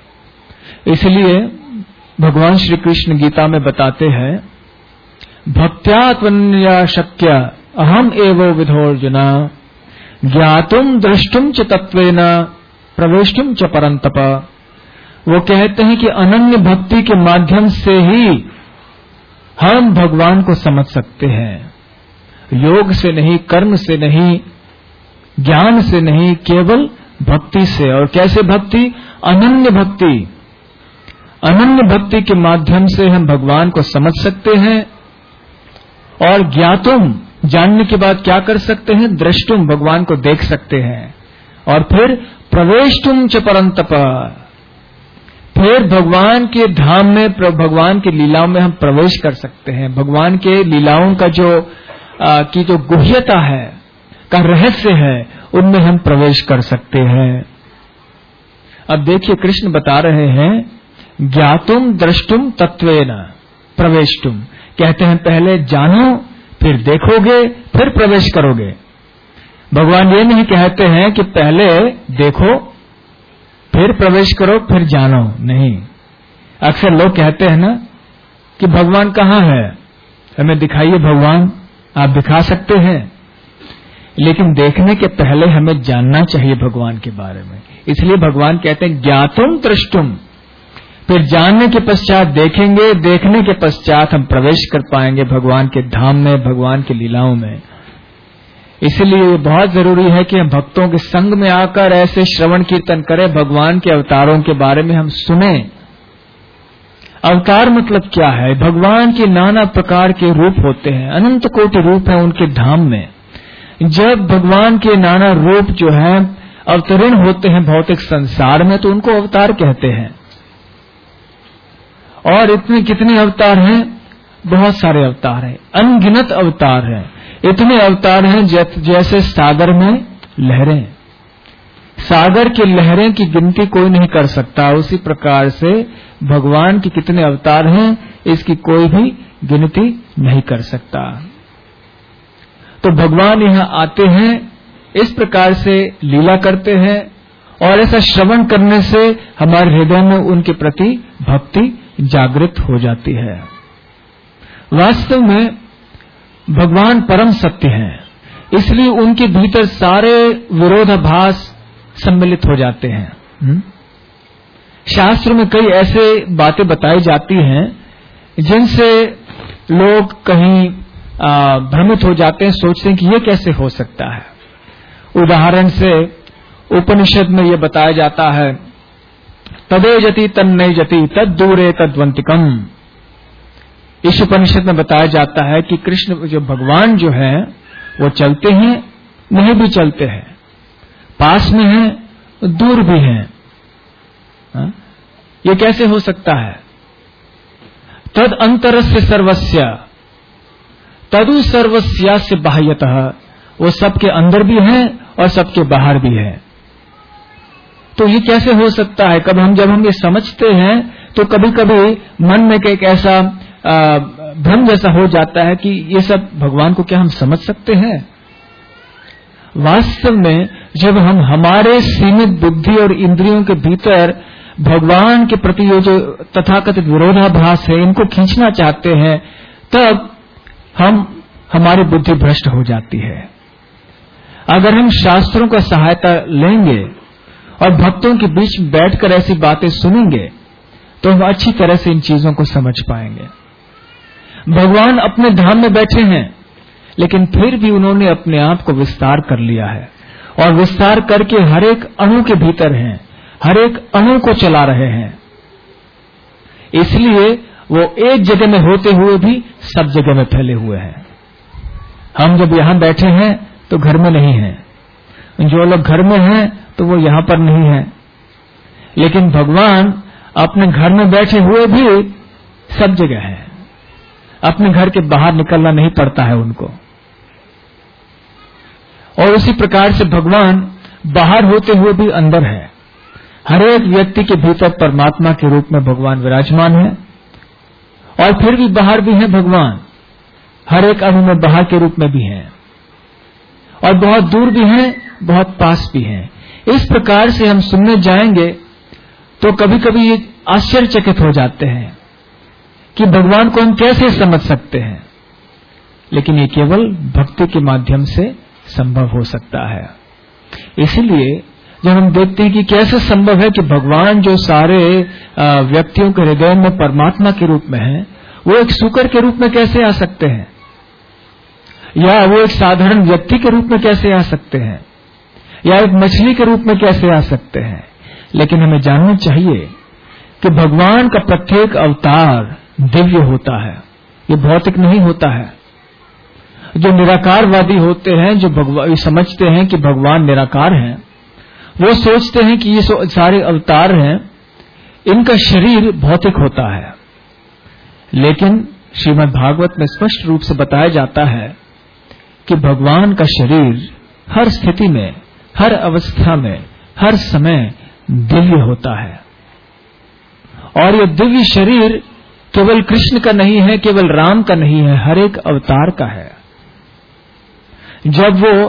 इसलिए भगवान श्री कृष्ण गीता में बताते हैं, भक्त्या त्वन्या शक्य अहम एवो विधोर्जुना ज्ञातुम द्रष्टुम च तत्वेन प्रवेष्टुम च परंतप। वो कहते हैं कि अनन्य भक्ति के माध्यम से ही हम भगवान को समझ सकते हैं, योग से नहीं, कर्म से नहीं, ज्ञान से नहीं, केवल भक्ति से। और कैसे भक्ति? अनन्य भक्ति। अनन्य भक्ति के माध्यम से हम भगवान को समझ सकते हैं। और ज्ञातुम, जानने के बाद क्या कर सकते हैं? द्रष्टुम, भगवान को देख सकते हैं। और फिर प्रवेष्टुम च परंतप, फिर भगवान के धाम में, भगवान की लीलाओं में हम प्रवेश कर सकते हैं। भगवान के लीलाओं का जो गुह्यता है, का रहस्य है, उनमें हम प्रवेश कर सकते हैं। अब देखिए कृष्ण बता रहे हैं, ज्ञातुम द्रष्टुम तत्वेन प्रवेष्टुम। कहते हैं पहले जानो, फिर देखोगे, फिर प्रवेश करोगे। भगवान ये नहीं कहते हैं कि पहले देखो, फिर प्रवेश करो, फिर जानो। नहीं, अक्सर लोग कहते हैं ना कि भगवान कहाँ है, हमें दिखाइए भगवान। आप दिखा सकते हैं, लेकिन देखने के पहले हमें जानना चाहिए भगवान के बारे में। इसलिए भगवान कहते हैं ज्ञातुम दृष्टुम, फिर जानने के पश्चात देखेंगे, देखने के पश्चात हम प्रवेश कर पाएंगे भगवान के धाम में, भगवान की लीलाओं में। इसलिए बहुत जरूरी है कि हम भक्तों के संग में आकर ऐसे श्रवण कीर्तन करें, भगवान के अवतारों के बारे में हम सुने। अवतार मतलब क्या है? भगवान के नाना प्रकार के रूप होते हैं, अनंत कोटि रूप है उनके धाम में। जब भगवान के नाना रूप जो है अवतरण होते हैं भौतिक संसार में, तो उनको अवतार कहते हैं। और इतने कितने अवतार हैं? बहुत सारे अवतार हैं, अनगिनत अवतार हैं। इतने अवतार हैं जैसे सागर में लहरें। सागर की लहरें की गिनती कोई नहीं कर सकता, उसी प्रकार से भगवान के कितने अवतार हैं इसकी कोई भी गिनती नहीं कर सकता। तो भगवान यहाँ आते हैं, इस प्रकार से लीला करते हैं, और ऐसा श्रवण करने से हमारे हृदय में उनके प्रति भक्ति जागृत हो जाती है। वास्तव में भगवान परम सत्य हैं, इसलिए उनके भीतर सारे विरोधाभास सम्मिलित हो जाते हैं। शास्त्र में कई ऐसे बातें बताई जाती हैं जिनसे लोग कहीं भ्रमित हो जाते हैं, सोचते हैं कि ये कैसे हो सकता है। उदाहरण से उपनिषद में ये बताया जाता है, तदे जति तन्नय जति तद दूरे तद्वंतिकम। इस उपनिषद में बताया जाता है कि कृष्ण जो भगवान जो है वो चलते हैं, नहीं भी चलते हैं, पास में हैं, दूर भी हैं। ये कैसे हो सकता है? तद अंतरस्य सर्वस्य तदु सर्वस्यास्य बाह्यतः, वो सबके अंदर भी हैं और सबके बाहर भी है। तो ये कैसे हो सकता है? जब हम ये समझते हैं तो कभी कभी मन में एक ऐसा भ्रम जैसा हो जाता है कि ये सब भगवान को क्या हम समझ सकते हैं? वास्तव में जब हम हमारे सीमित बुद्धि और इंद्रियों के भीतर भगवान के प्रति ये जो तथाकथित विरोधाभास है इनको खींचना चाहते हैं, तब हमारी बुद्धि भ्रष्ट हो जाती है। अगर हम शास्त्रों का सहायता लेंगे और भक्तों के बीच में बैठकर ऐसी बातें सुनेंगे तो हम अच्छी तरह से इन चीजों को समझ पाएंगे। भगवान अपने धाम में बैठे हैं, लेकिन फिर भी उन्होंने अपने आप को विस्तार कर लिया है और विस्तार करके हर एक अणु के भीतर हैं, हर एक अणु को चला रहे हैं। इसलिए वो एक जगह में होते हुए भी सब जगह में फैले हुए हैं। हम जब यहां बैठे हैं तो घर में नहीं हैं, जो लोग घर में हैं तो वो यहां पर नहीं हैं, लेकिन भगवान अपने घर में बैठे हुए भी सब जगह हैं। अपने घर के बाहर निकलना नहीं पड़ता है उनको। और उसी प्रकार से भगवान बाहर होते हुए भी अंदर है। हर एक व्यक्ति के भीतर परमात्मा के रूप में भगवान विराजमान है और फिर भी बाहर भी है भगवान। हर एक अणु में बाहर के रूप में भी हैं और बहुत दूर भी हैं, बहुत पास भी हैं। इस प्रकार से हम सुनने जाएंगे तो कभी कभी ये आश्चर्यचकित हो जाते हैं कि भगवान को हम कैसे समझ सकते हैं, लेकिन ये केवल भक्ति के माध्यम से संभव हो सकता है। इसीलिए जब हम देखते हैं कि कैसे संभव है कि भगवान जो सारे व्यक्तियों के हृदय में परमात्मा के रूप में है, वो एक सूकर के रूप में कैसे आ सकते हैं, या वो एक साधारण व्यक्ति के रूप में कैसे आ सकते हैं, या एक मछली के रूप में कैसे आ सकते हैं। लेकिन हमें जानना चाहिए कि भगवान का प्रत्येक अवतार दिव्य होता है, ये भौतिक नहीं होता है। जो निराकारवादी होते हैं, जो समझते हैं कि भगवान निराकार हैं, वो सोचते हैं कि ये सारे अवतार हैं, इनका शरीर भौतिक होता है। लेकिन श्रीमद् भागवत में स्पष्ट रूप से बताया जाता है कि भगवान का शरीर हर स्थिति में, हर अवस्था में, हर समय दिव्य होता है। और ये दिव्य शरीर केवल कृष्ण का नहीं है, केवल राम का नहीं है, हर एक अवतार का है। जब वो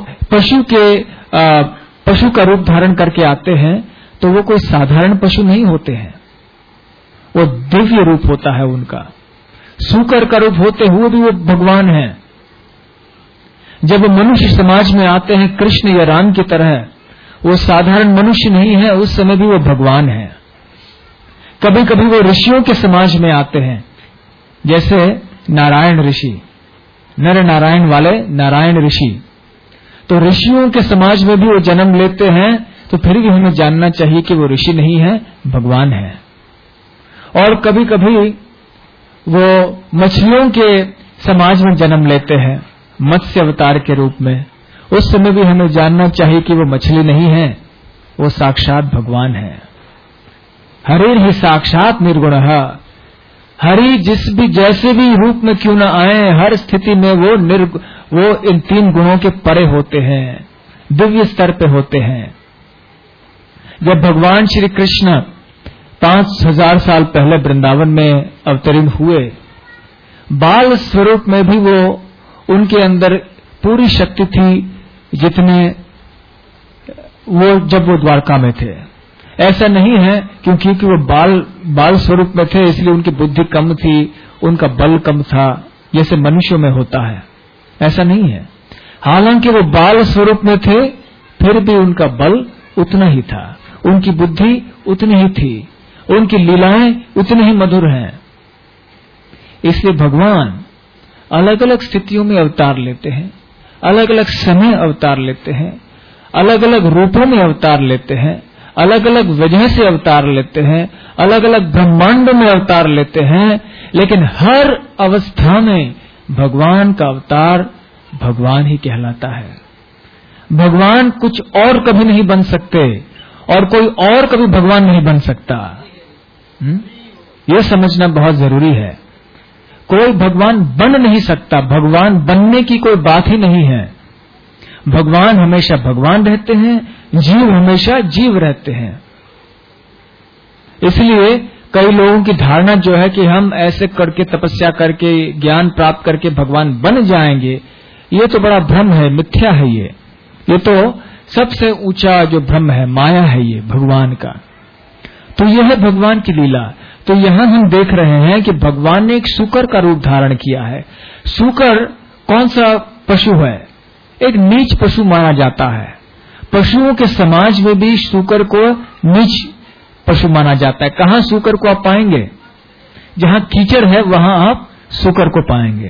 पशु का रूप धारण करके आते हैं तो वो कोई साधारण पशु नहीं होते हैं, वो दिव्य रूप होता है उनका। सूकर का रूप होते हुए भी वो भगवान हैं। जब वो मनुष्य समाज में आते हैं कृष्ण या राम की तरह, वो साधारण मनुष्य नहीं है, उस समय भी वो भगवान है। कभी कभी वो ऋषियों के समाज में आते हैं, जैसे नारायण ऋषि, नर नारायण वाले नारायण ऋषि। तो ऋषियों के समाज में भी वो जन्म लेते हैं, तो फिर भी हमें जानना चाहिए कि वो ऋषि नहीं है, भगवान है। और कभी कभी वो मछलियों के समाज में जन्म लेते हैं, मत्स्य अवतार के रूप में। उस समय भी हमें जानना चाहिए कि वो मछली नहीं है, वो साक्षात भगवान है। हरिर ही साक्षात निर्गुणः, हरि जैसे भी रूप में क्यों न आए, हर स्थिति में वो इन तीन गुणों के परे होते हैं, दिव्य स्तर पे होते हैं। जब भगवान श्री कृष्ण 5000 साल पहले वृंदावन में अवतरित हुए, बाल स्वरूप में भी वो उनके अंदर पूरी शक्ति थी, जितने वो जब वो द्वारका में थे। ऐसा नहीं है क्योंकि वो बाल स्वरूप में थे इसलिए उनकी बुद्धि कम थी, उनका बल कम था, जैसे मनुष्यों में होता है। ऐसा नहीं है। हालांकि वो बाल स्वरूप में थे, फिर भी उनका बल उतना ही था, उनकी बुद्धि उतनी ही थी, उनकी लीलाएं उतनी ही मधुर हैं। इसलिए भगवान अलग अलग स्थितियों में अवतार लेते हैं, अलग अलग समय अवतार लेते हैं, अलग अलग रूपों में अवतार लेते हैं, अलग अलग वजह से अवतार लेते हैं, अलग अलग ब्रह्मांडों में अवतार लेते हैं। लेकिन हर अवस्था में भगवान का अवतार भगवान ही कहलाता है। भगवान कुछ और कभी नहीं बन सकते और कोई और कभी भगवान नहीं बन सकता। यह समझना बहुत जरूरी है। कोई भगवान बन नहीं सकता, भगवान बनने की कोई बात ही नहीं है। भगवान हमेशा भगवान रहते हैं, जीव हमेशा जीव रहते हैं। इसलिए कई लोगों की धारणा जो है कि हम ऐसे करके तपस्या करके ज्ञान प्राप्त करके भगवान बन जाएंगे, ये तो बड़ा भ्रम है, मिथ्या है। ये तो सबसे ऊंचा जो ब्रह्म है, माया है ये भगवान का। तो यह है भगवान की लीला। तो यहां हम देख रहे हैं कि भगवान ने एक सूकर का रूप धारण किया है। सूकर कौन सा पशु है? एक नीच पशु माना जाता है। पशुओं के समाज में भी सूकर को नीच पशु माना जाता है। कहां सूकर को आप पाएंगे? जहां कीचड़ है वहां आप सूकर को पाएंगे।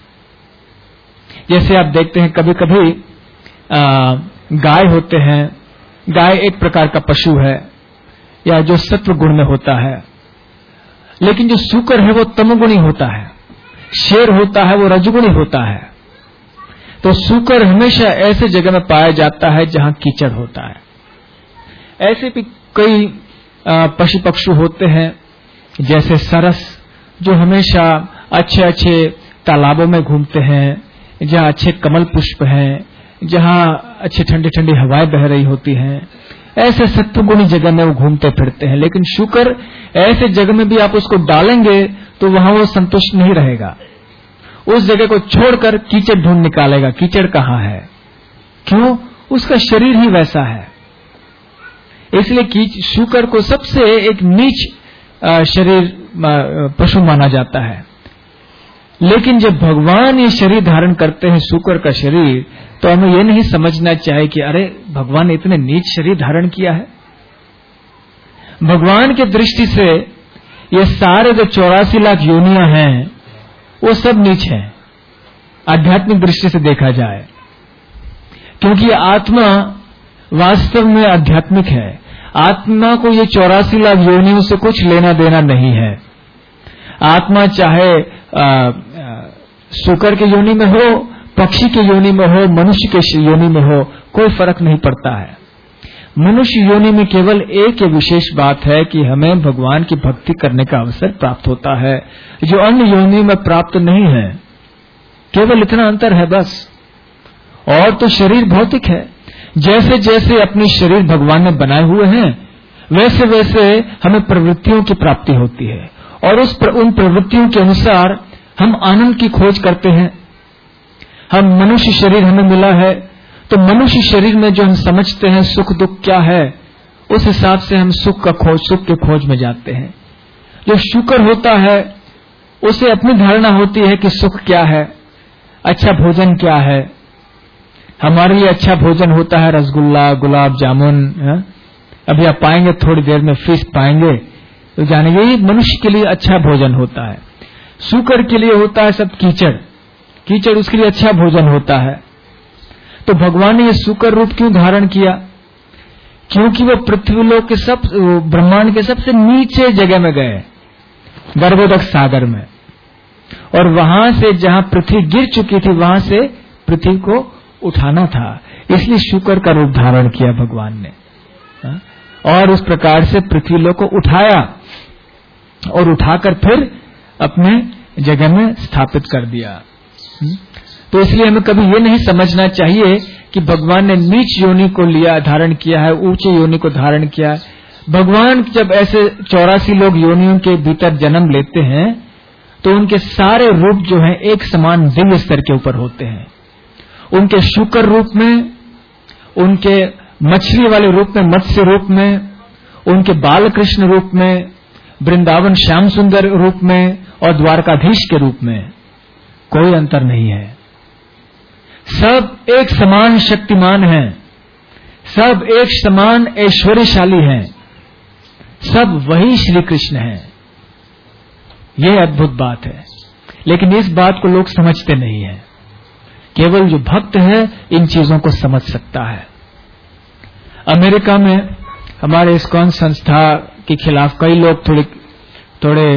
जैसे आप देखते हैं कभी कभी गाय होते हैं, गाय एक प्रकार का पशु है या जो सत्व गुण में होता है, लेकिन जो सूकर है वो तमोगुणी होता है। शेर होता है वो रजगुणी होता है। तो सूकर हमेशा ऐसे जगह में पाया जाता है जहां कीचड़ होता है। ऐसे भी कई पशु पक्षी होते हैं, जैसे सरस, जो हमेशा अच्छे अच्छे तालाबों में घूमते हैं, जहां अच्छे कमल पुष्प हैं, जहां अच्छी ठंडी ठंडी हवाएं बह रही होती हैं। ऐसे सत्वगुणी जगह में वो घूमते फिरते हैं। लेकिन शुकर ऐसे जगह में भी आप उसको डालेंगे तो वहां वो संतुष्ट नहीं रहेगा। उस जगह को छोड़कर कीचड़ ढूंढ निकालेगा। कीचड़ कहां है? क्यों? उसका शरीर ही वैसा है। इसलिए शुकर को सबसे एक नीच शरीर पशु माना जाता है। लेकिन जब भगवान ये शरीर धारण करते हैं, शुकर का शरीर, तो हमें यह नहीं समझना चाहिए कि अरे भगवान ने इतने नीच शरीर धारण किया है। भगवान की दृष्टि से ये सारे जो 84 लाख योनियां हैं वो सब नीच हैं, आध्यात्मिक दृष्टि से देखा जाए। क्योंकि आत्मा वास्तव में आध्यात्मिक है। आत्मा को ये 84 लाख योनियों से कुछ लेना देना नहीं है। आत्मा चाहे शुकर के योनि में हो, पक्षी के योनि में हो, मनुष्य के योनि में हो, कोई फर्क नहीं पड़ता है। मनुष्य योनि में केवल एक विशेष बात है कि हमें भगवान की भक्ति करने का अवसर प्राप्त होता है, जो अन्य योनियों में प्राप्त नहीं है। केवल इतना अंतर है बस। और तो शरीर भौतिक है। जैसे जैसे अपने शरीर भगवान ने बनाए हुए हैं, वैसे वैसे हमें प्रवृत्तियों की प्राप्ति होती है, और उन प्रवृत्तियों के अनुसार हम आनंद की खोज करते हैं। हम मनुष्य शरीर हमें मिला है, तो मनुष्य शरीर में जो हम समझते हैं सुख दुख क्या है, उस हिसाब से हम सुख के खोज में जाते हैं। जो शुकर होता है उसे अपनी धारणा होती है कि सुख क्या है, अच्छा भोजन क्या है। हमारे लिए अच्छा भोजन होता है रसगुल्ला, गुलाब जामुन। अभी आप पाएंगे थोड़ी देर में फिश पाएंगे, तो जानेंगे ये मनुष्य के लिए अच्छा भोजन होता है। शुकर के लिए होता है सब कीचड़। कीचड़ उसके लिए अच्छा भोजन होता है। तो भगवान ने ये शुकर रूप क्यों धारण किया? क्योंकि वो पृथ्वीलोक के ब्रह्मांड के सबसे नीचे जगह में गए, गर्भोदक सागर में, और वहां से जहां पृथ्वी गिर चुकी थी वहां से पृथ्वी को उठाना था। इसलिए शुकर का रूप धारण किया भगवान ने, और उस प्रकार से पृथ्वीलोक को उठाया और उठाकर फिर अपने जगह में स्थापित कर दिया। तो इसलिए हमें कभी ये नहीं समझना चाहिए कि भगवान ने नीच योनि को लिया, धारण किया है, ऊंचे योनि को धारण किया है। भगवान जब ऐसे 84 लोग योनियों के भीतर जन्म लेते हैं तो उनके सारे रूप जो हैं एक समान दिव्य स्तर के ऊपर होते हैं। उनके शुकर रूप में, उनके मछली वाले रूप में, मत्स्य रूप में, उनके बालकृष्ण रूप में, वृंदावन श्याम सुंदर रूप में और द्वारकाधीश के रूप में कोई अंतर नहीं है। सब एक समान शक्तिमान हैं, सब एक समान ऐश्वर्यशाली हैं, सब वही श्री कृष्ण हैं। यह अद्भुत बात है, लेकिन इस बात को लोग समझते नहीं हैं। केवल जो भक्त है इन चीजों को समझ सकता है। अमेरिका में हमारे इस्कॉन संस्था के खिलाफ कई लोग थोड़े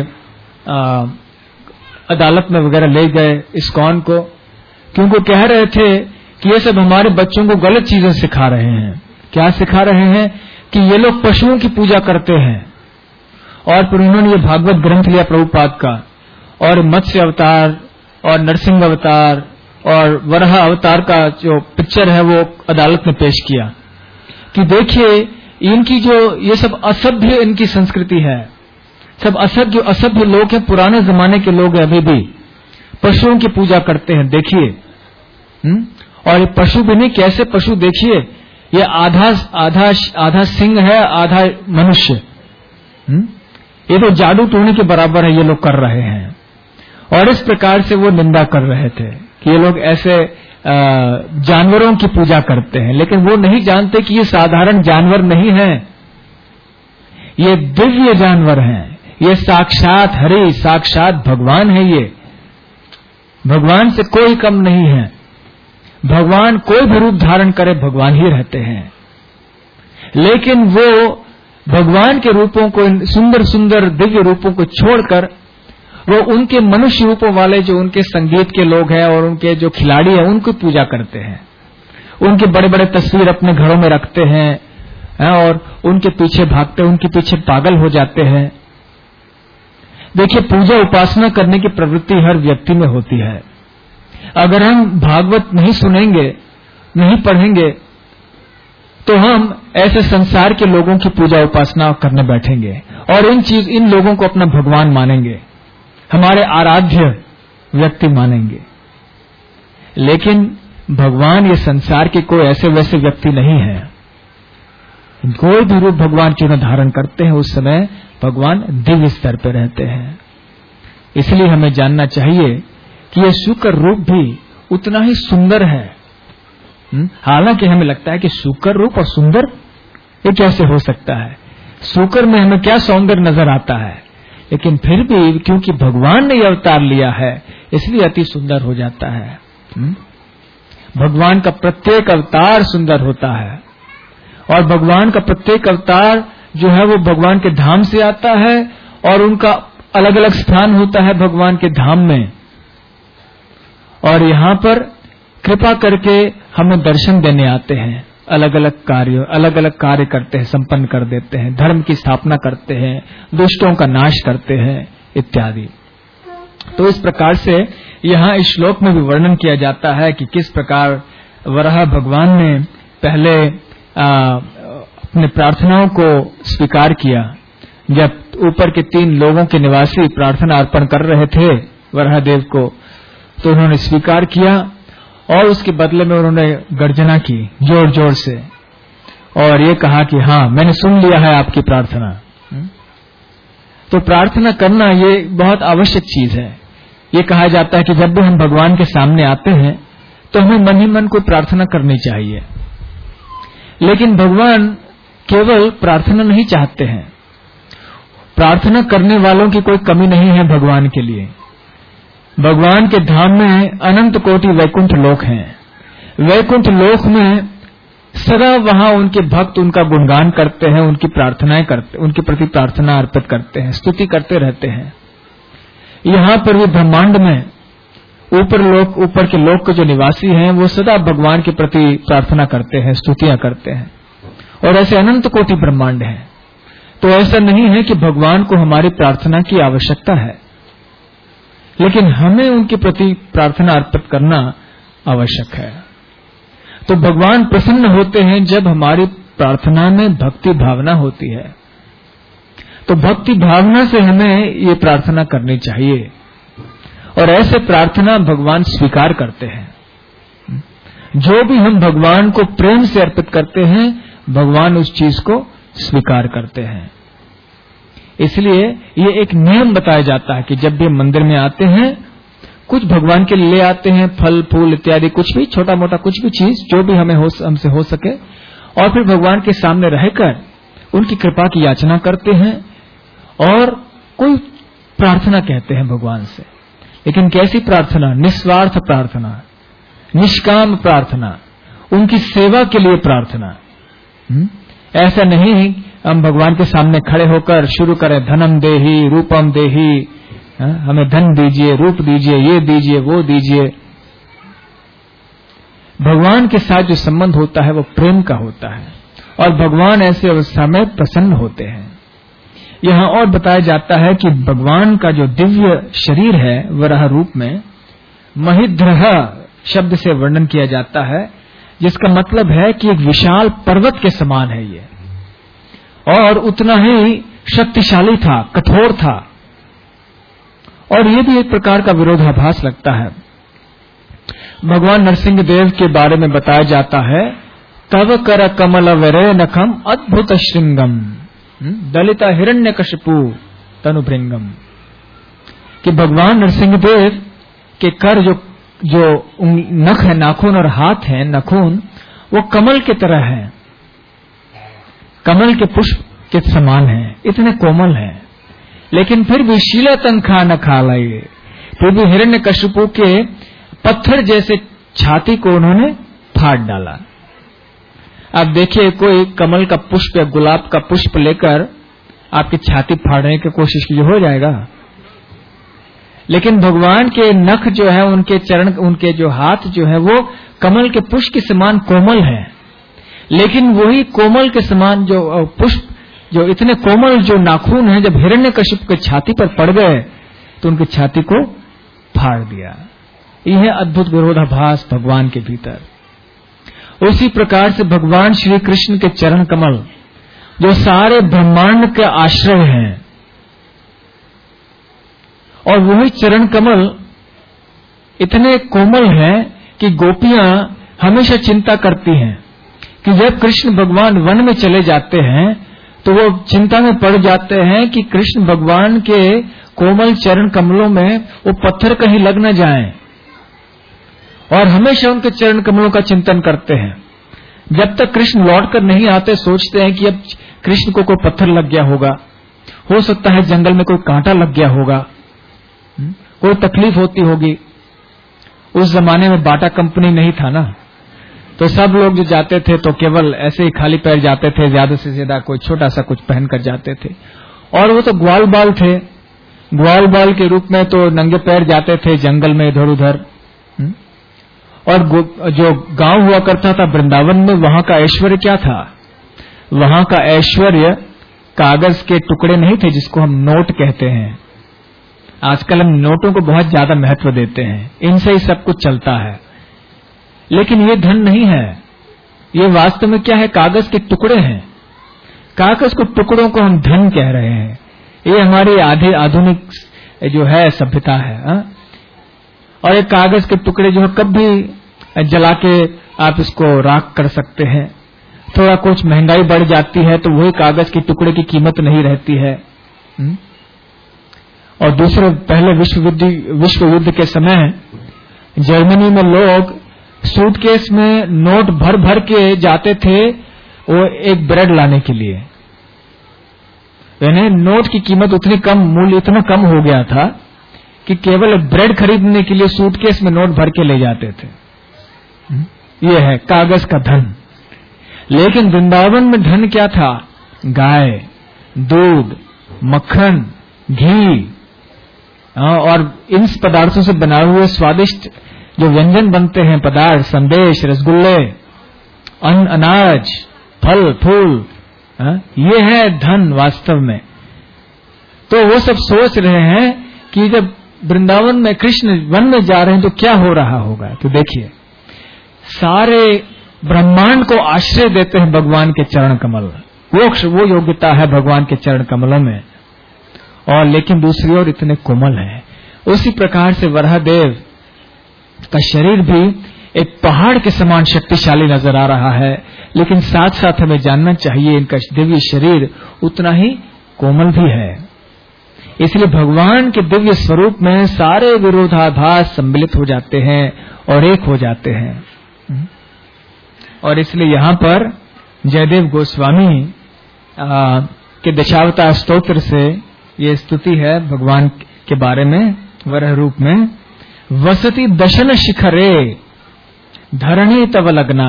अदालत में वगैरह ले गए इस्कॉन को, क्योंकि कह रहे थे कि ये सब हमारे बच्चों को गलत चीजें सिखा रहे हैं। क्या सिखा रहे हैं? कि ये लोग पशुओं की पूजा करते हैं। और फिर उन्होंने ये भागवत ग्रंथ लिया प्रभुपाद का, और मत्स्य अवतार और नरसिंह अवतार और वराह अवतार का जो पिक्चर है वो अदालत में पेश किया कि देखिए इनकी जो ये सब असभ्य इनकी संस्कृति है, सब असभ्य लोग हैं, पुराने जमाने के लोग हैं, अभी भी पशुओं की पूजा करते हैं। देखिए और ये पशु भी नहीं, कैसे पशु देखिए, ये आधा सिंह है, आधा मनुष्य। ये तो जादू टोने के बराबर है, ये लोग कर रहे हैं। और इस प्रकार से वो निंदा कर रहे थे कि ये लोग ऐसे जानवरों की पूजा करते हैं, लेकिन वो नहीं जानते कि ये साधारण जानवर नहीं है, ये दिव्य जानवर हैं, ये साक्षात हरि, साक्षात भगवान है। ये भगवान से कोई कम नहीं है। भगवान कोई भी रूप धारण करे, भगवान ही रहते हैं। लेकिन वो भगवान के रूपों को, सुंदर सुंदर दिव्य रूपों को छोड़कर वो उनके मनुष्य रूपों वाले जो उनके संगीत के लोग हैं और उनके जो खिलाड़ी हैं उनको पूजा करते हैं। उनके बड़े बड़े तस्वीर अपने घरों में रखते हैं और उनके पीछे भागते हैं, उनके पीछे पागल हो जाते हैं। देखिए, पूजा उपासना करने की प्रवृत्ति हर व्यक्ति में होती है। अगर हम भागवत नहीं सुनेंगे, नहीं पढ़ेंगे, तो हम ऐसे संसार के लोगों की पूजा उपासना करने बैठेंगे और इन लोगों को अपना भगवान मानेंगे, हमारे आराध्य व्यक्ति मानेंगे। लेकिन भगवान ये संसार के कोई ऐसे वैसे व्यक्ति नहीं है। कोई भी रूप भगवान क्यों न धारण करते हैं, उस समय भगवान दिव्य स्तर पर रहते हैं। इसलिए हमें जानना चाहिए कि यह शुक्र रूप भी उतना ही सुंदर है। हालांकि हमें लगता है कि शुक्र रूप और सुंदर ये कैसे हो सकता है, शुक्र में हमें क्या सौंदर्य नजर आता है, लेकिन फिर भी क्योंकि भगवान ने यह अवतार लिया है इसलिए अति सुंदर हो जाता है। भगवान का प्रत्येक अवतार सुंदर होता है और भगवान का प्रत्येक अवतार जो है वो भगवान के धाम से आता है और उनका अलग अलग स्थान होता है भगवान के धाम में। और यहाँ पर कृपा करके हमें दर्शन देने आते हैं, अलग अलग कार्य करते हैं, संपन्न कर देते हैं, धर्म की स्थापना करते हैं, दुष्टों का नाश करते हैं इत्यादि। तो इस प्रकार से यहाँ इस श्लोक में भी वर्णन किया जाता है कि किस प्रकार वराह भगवान ने पहले अपने प्रार्थनाओं को स्वीकार किया। जब ऊपर के 3 लोगों के निवासी प्रार्थना अर्पण कर रहे थे वराहदेव को, तो उन्होंने स्वीकार किया और उसके बदले में उन्होंने गर्जना की जोर जोर से और ये कहा कि हाँ, मैंने सुन लिया है आपकी प्रार्थना। तो प्रार्थना करना ये बहुत आवश्यक चीज है। ये कहा जाता है कि जब भी हम भगवान के सामने आते हैं तो हमें मन ही मन को प्रार्थना करनी चाहिए। लेकिन भगवान केवल प्रार्थना नहीं चाहते हैं, प्रार्थना करने वालों की कोई कमी नहीं है भगवान के लिए। भगवान के धाम में अनंत कोटि वैकुंठ लोक हैं। वैकुंठ लोक में सदा वहां उनके भक्त उनका गुणगान करते हैं, उनकी प्रार्थनाएं करते, उनके प्रति प्रार्थना अर्पित करते हैं, स्तुति करते रहते हैं। यहाँ पर भी ब्रह्मांड में ऊपर के लोक के जो निवासी हैं वो सदा भगवान के प्रति प्रार्थना करते हैं, स्तुतियां करते हैं और ऐसे अनंत कोटि ब्रह्मांड हैं। तो ऐसा नहीं है कि भगवान को हमारी प्रार्थना की आवश्यकता है, लेकिन हमें उनके प्रति प्रार्थना अर्पित करना आवश्यक है। तो भगवान प्रसन्न होते हैं जब हमारी प्रार्थना में भक्ति भावना होती है। तो भक्ति भावना से हमें ये प्रार्थना करनी चाहिए और ऐसे प्रार्थना भगवान स्वीकार करते हैं। जो भी हम भगवान को प्रेम से अर्पित करते हैं भगवान उस चीज को स्वीकार करते हैं। इसलिए ये एक नियम बताया जाता है कि जब भी मंदिर में आते हैं कुछ भगवान के लिए ले आते हैं, फल फूल इत्यादि, कुछ भी छोटा मोटा कुछ भी चीज जो भी हमसे हो सके, और फिर भगवान के सामने रहकर उनकी कृपा की याचना करते हैं और कोई प्रार्थना कहते हैं भगवान से। लेकिन कैसी प्रार्थना? निस्वार्थ प्रार्थना, निष्काम प्रार्थना, उनकी सेवा के लिए प्रार्थना। ऐसा नहीं हम भगवान के सामने खड़े होकर शुरू करें धनम देहि रूपम देहि, हमें धन दीजिए, रूप दीजिए, ये दीजिए, वो दीजिए। भगवान के साथ जो संबंध होता है वो प्रेम का होता है और भगवान ऐसे अवस्था में प्रसन्न होते हैं। यहाँ और बताया जाता है कि भगवान का जो दिव्य शरीर है वराह रूप में महिद्रह शब्द से वर्णन किया जाता है, जिसका मतलब है कि एक विशाल पर्वत के समान है ये, और उतना ही शक्तिशाली था, कठोर था। और ये भी एक प्रकार का विरोधाभास लगता है। भगवान नरसिंह देव के बारे में बताया जाता है तव कर कमल वरे नखम अद्भुत श्रृंगम दलिता हिरण्यकशिपु तनुभृंगम। कि भगवान नरसिंहदेव के कर जो नख है, नाखून और हाथ है नखून, वो कमल की तरह है, कमल के पुष्प के समान है, इतने कोमल है। लेकिन फिर भी शीलतन खा न खा लाए, फिर भी हिरण्यकशिपु के पत्थर जैसे छाती को उन्होंने फाड़ डाला। अब देखिए, कोई कमल का पुष्प या गुलाब का पुष्प लेकर आपकी छाती फाड़ने की कोशिश की, हो जाएगा। लेकिन भगवान के नख जो है, उनके चरण, उनके जो हाथ जो है, वो कमल के पुष्प के समान कोमल है। लेकिन वही कोमल के समान जो पुष्प, जो इतने कोमल जो नाखून है, जब हिरण्यकशिप के छाती पर पड़ गए तो उनकी छाती को फाड़ दिया। यह अद्भुत विरोधाभास भगवान के भीतर। उसी प्रकार से भगवान श्री कृष्ण के चरण कमल, जो सारे ब्रह्मांड के आश्रय हैं, और वही चरण कमल इतने कोमल हैं कि गोपियां हमेशा चिंता करती हैं कि जब कृष्ण भगवान वन में चले जाते हैं तो वो चिंता में पड़ जाते हैं कि कृष्ण भगवान के कोमल चरण कमलों में वो पत्थर कहीं लग न जाएं, और हमेशा उनके चरण कमलों का चिंतन करते हैं। जब तक कृष्ण लौटकर नहीं आते, सोचते हैं कि अब कृष्ण को कोई पत्थर लग गया होगा, हो सकता है जंगल में कोई कांटा लग गया होगा, कोई तकलीफ होती होगी। उस जमाने में बाटा कंपनी नहीं था ना, तो सब लोग जो जाते थे तो केवल ऐसे ही खाली पैर जाते थे, ज्यादा से ज्यादा कोई छोटा सा कुछ पहनकर जाते थे। और वो तो ग्वाल बाल थे, ग्वाल बाल के रूप में तो नंगे पैर जाते थे जंगल में इधर उधर। और जो गांव हुआ करता था वृंदावन में, वहां का ऐश्वर्य क्या था? वहां का ऐश्वर्य कागज के टुकड़े नहीं थे, जिसको हम नोट कहते हैं। आजकल हम नोटों को बहुत ज्यादा महत्व देते हैं, इनसे ही सब कुछ चलता है। लेकिन ये धन नहीं है, ये वास्तव में क्या है? कागज के टुकड़े हैं। कागज के टुकड़ों को हम धन कह रहे हैं। ये हमारी आधे आधुनिक जो है सभ्यता है। और ये कागज के टुकड़े जो है कभी जला के आप इसको राख कर सकते हैं। थोड़ा कुछ महंगाई बढ़ जाती है तो वही कागज के टुकड़े की कीमत नहीं रहती है। और दूसरे पहले विश्व युद्ध के समय जर्मनी में लोग सूटकेस में नोट भर भर के जाते थे वो एक ब्रेड लाने के लिए। यानी नोट की कीमत उतनी कम, मूल्य इतना कम हो गया था कि केवल ब्रेड खरीदने के लिए सूटकेस में नोट भर के ले जाते थे। ये है कागज का धन। लेकिन वृंदावन में धन क्या था? गाय, दूध, मक्खन, घी और इन पदार्थों से बनाए हुए स्वादिष्ट जो व्यंजन बनते हैं पदार्थ, संदेश, रसगुल्ले, अन्न, अनाज, फल, फूल, ये है धन वास्तव में। तो वो सब सोच रहे हैं कि जब वृंदावन में कृष्ण वन में जा रहे हैं तो क्या हो रहा होगा। तो देखिए, सारे ब्रह्मांड को आश्रय देते हैं भगवान के चरण कमल। वो योग्यता है भगवान के चरण कमलों में। और लेकिन दूसरी ओर इतने कोमल है। उसी प्रकार से वराहदेव का शरीर भी एक पहाड़ के समान शक्तिशाली नजर आ रहा है, लेकिन साथ साथ हमें जानना चाहिए इनका दिव्य शरीर उतना ही कोमल भी है। इसलिए भगवान के दिव्य स्वरूप में सारे विरोधाभास सम्मिलित हो जाते हैं और एक हो जाते हैं। और इसलिए यहाँ पर जयदेव गोस्वामी के दशावतार स्तोत्र से ये स्तुति है भगवान के बारे में वरह रूप में। वसति दशन शिखरे धरणी तव लग्ना।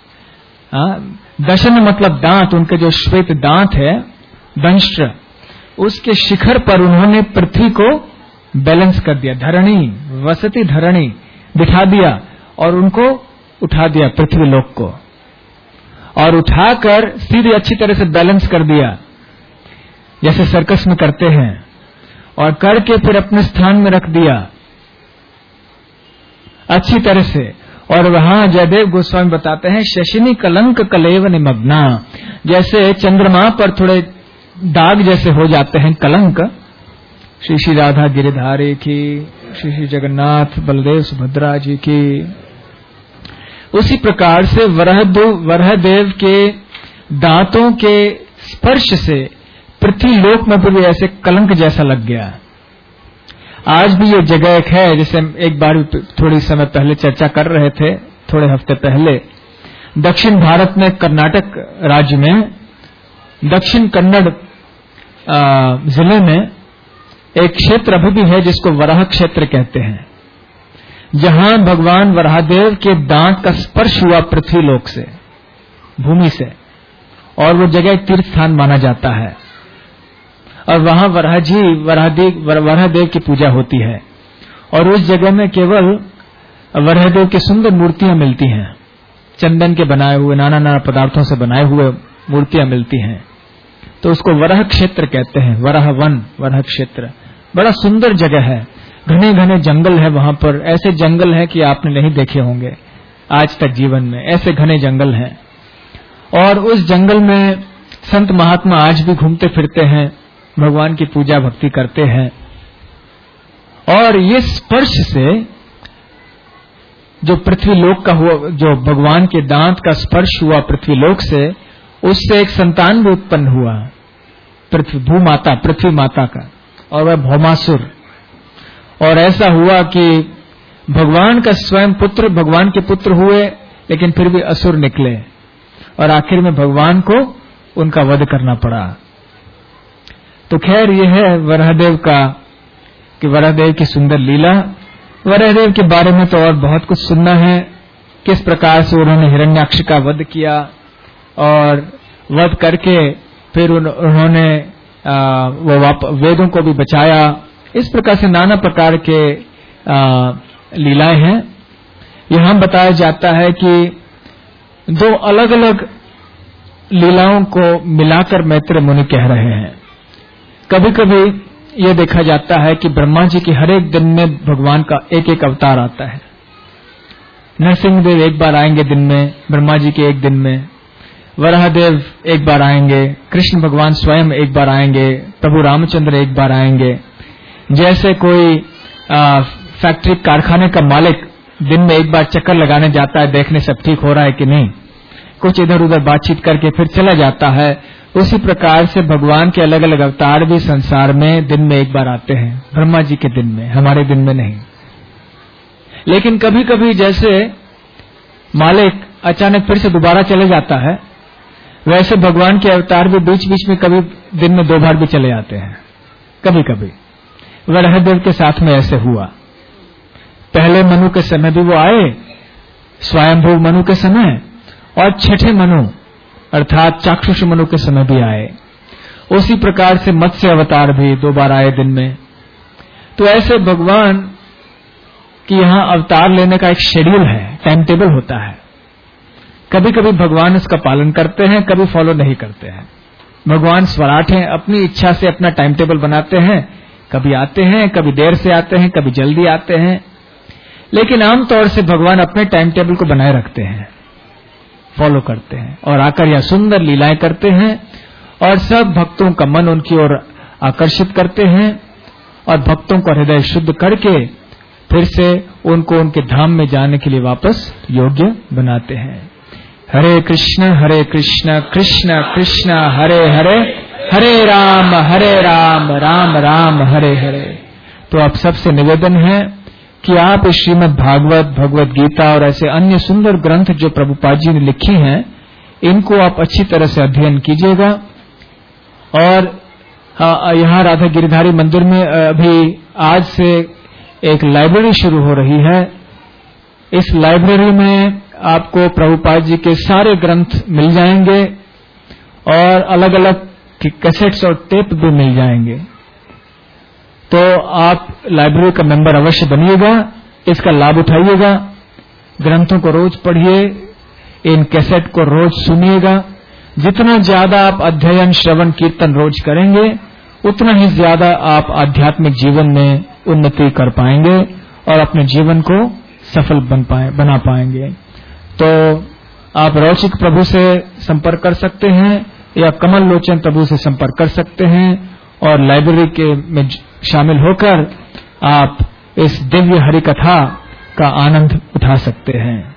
दशन मतलब दांत, उनके जो श्वेत दांत है दंष्ट्र, उसके शिखर पर उन्होंने पृथ्वी को बैलेंस कर दिया। धरणी, वसति धरणी बिठा दिया और उनको उठा दिया पृथ्वी लोक को, और उठाकर सीधे अच्छी तरह से बैलेंस कर दिया जैसे सर्कस में करते हैं, और करके फिर अपने स्थान में रख दिया अच्छी तरह से। और वहां जयदेव गोस्वामी बताते हैं शशिनी कलंक कलेव निमग्ना, जैसे चंद्रमा पर थोड़े दाग जैसे हो जाते हैं कलंक। श्री श्री राधा गिरिधारी की, श्री श्री जगन्नाथ बलदेव सुभद्रा जी की। उसी प्रकार से वराहदेव के दांतों के स्पर्श से पृथ्वी लोक में भी ऐसे कलंक जैसा लग गया। आज भी ये जगह एक है, जिसे हम एक बार थोड़ी समय पहले चर्चा कर रहे थे, थोड़े हफ्ते पहले, दक्षिण भारत में कर्नाटक राज्य में दक्षिण कन्नड़ जिले में एक क्षेत्र अभी भी है जिसको वराह क्षेत्र कहते हैं, जहां भगवान वराहदेव के दांत का स्पर्श हुआ पृथ्वी लोक से, भूमि से, और वो जगह एक तीर्थ स्थान माना जाता है। और वहां वराहदेव की पूजा होती है। और उस जगह में केवल वराहदेव की सुंदर मूर्तियां मिलती हैं, चंदन के बनाए हुए नाना पदार्थों से बनाए हुए मूर्तियां मिलती हैं। तो उसको वराह क्षेत्र कहते हैं, वराह वन, वराह क्षेत्र। बड़ा सुंदर जगह है, घने घने जंगल है वहां पर, ऐसे जंगल है कि आपने नहीं देखे होंगे आज तक जीवन में, ऐसे घने जंगल हैं। और उस जंगल में संत महात्मा आज भी घूमते फिरते हैं, भगवान की पूजा भक्ति करते हैं। और ये स्पर्श से जो पृथ्वी लोक का हुआ, जो भगवान के दांत का स्पर्श हुआ पृथ्वी लोक से, उससे एक संतान भी उत्पन्न हुआ, पृथ्वी माता का, और वह भौमासुर। और ऐसा हुआ कि भगवान का स्वयं पुत्र, भगवान के पुत्र हुए, लेकिन फिर भी असुर निकले, और आखिर में भगवान को उनका वध करना पड़ा। तो खैर यह है वराहदेव का, कि वराहदेव की सुंदर लीला। वराहदेव के बारे में तो और बहुत कुछ सुनना है, किस प्रकार से उन्होंने हिरण्याक्ष का वध किया, और वध करके फिर उन्होंने वेदों को भी बचाया। इस प्रकार से नाना प्रकार के लीलाएं हैं। यहां बताया जाता है कि दो अलग अलग लीलाओं को मिलाकर मैत्रेय मुनि कह रहे हैं। कभी कभी यह देखा जाता है कि ब्रह्मा जी की हर एक दिन में भगवान का एक एक अवतार आता है। नरसिंहदेव एक बार आएंगे दिन में, ब्रह्मा जी के एक दिन में, वराहदेव एक बार आएंगे, कृष्ण भगवान स्वयं एक बार आएंगे, प्रभु रामचंद्र एक बार आएंगे। जैसे कोई फैक्ट्री कारखाने का मालिक दिन में एक बार चक्कर लगाने जाता है, देखने सब ठीक हो रहा है कि नहीं, कुछ इधर उधर बातचीत करके फिर चला जाता है। उसी प्रकार से भगवान के अलग अलग अवतार भी संसार में दिन में एक बार आते हैं, ब्रह्मा जी के दिन में, हमारे दिन में नहीं। लेकिन कभी कभी जैसे मालिक अचानक फिर से दोबारा चले जाता है, वैसे भगवान के अवतार भी बीच बीच में कभी दिन में 2 बार भी चले आते हैं। कभी कभी वराहदेव के साथ में ऐसे हुआ। पहले मनु के समय भी वो आए, स्वयंभू मनु के समय, और छठे मनु अर्थात चाक्षुष मनु के समय भी आए। उसी प्रकार से मत्स्य अवतार भी 2 बार आए दिन में। तो ऐसे भगवान की यहां अवतार लेने का एक शेड्यूल है, टाइम टेबल होता है। कभी कभी भगवान इसका पालन करते हैं, कभी फॉलो नहीं करते हैं। भगवान स्वराट हैं, अपनी इच्छा से अपना टाइम टेबल बनाते हैं, कभी आते हैं, कभी देर से आते हैं, कभी जल्दी आते हैं। लेकिन आमतौर से भगवान अपने टाइम टेबल को बनाए रखते हैं, फॉलो करते हैं, और आकर यह सुंदर लीलाएं करते हैं, और सब भक्तों का मन उनकी ओर आकर्षित करते हैं, और भक्तों का हृदय शुद्ध करके फिर से उनको उनके धाम में जाने के लिए वापस योग्य बनाते हैं। हरे कृष्ण कृष्ण कृष्ण हरे हरे, हरे राम राम राम हरे हरे। तो आप सबसे निवेदन है कि आप इस श्रीमद् भागवत, भगवत गीता और ऐसे अन्य सुंदर ग्रंथ जो प्रभुपाद जी ने लिखी हैं, इनको आप अच्छी तरह से अध्ययन कीजिएगा। और यहाँ राधा गिरधारी मंदिर में अभी आज से एक लाइब्रेरी शुरू हो रही है। इस लाइब्रेरी में आपको प्रभुपाद जी के सारे ग्रंथ मिल जाएंगे, और अलग अलग कैसेट्स और टेप भी मिल जाएंगे। तो आप लाइब्रेरी का मेंबर अवश्य बनिएगा, इसका लाभ उठाइएगा, ग्रंथों को रोज पढ़िए, इन कैसेट को रोज सुनिएगा। जितना ज्यादा आप अध्ययन, श्रवण, कीर्तन रोज करेंगे, उतना ही ज्यादा आप आध्यात्मिक जीवन में उन्नति कर पाएंगे और अपने जीवन को सफल बना पाएंगे। तो आप रौचिक प्रभु से संपर्क कर सकते हैं, या कमल लोचन प्रभु से संपर्क कर सकते हैं, और लाइब्रेरी के में शामिल होकर आप इस दिव्य हरि कथा का आनंद उठा सकते हैं।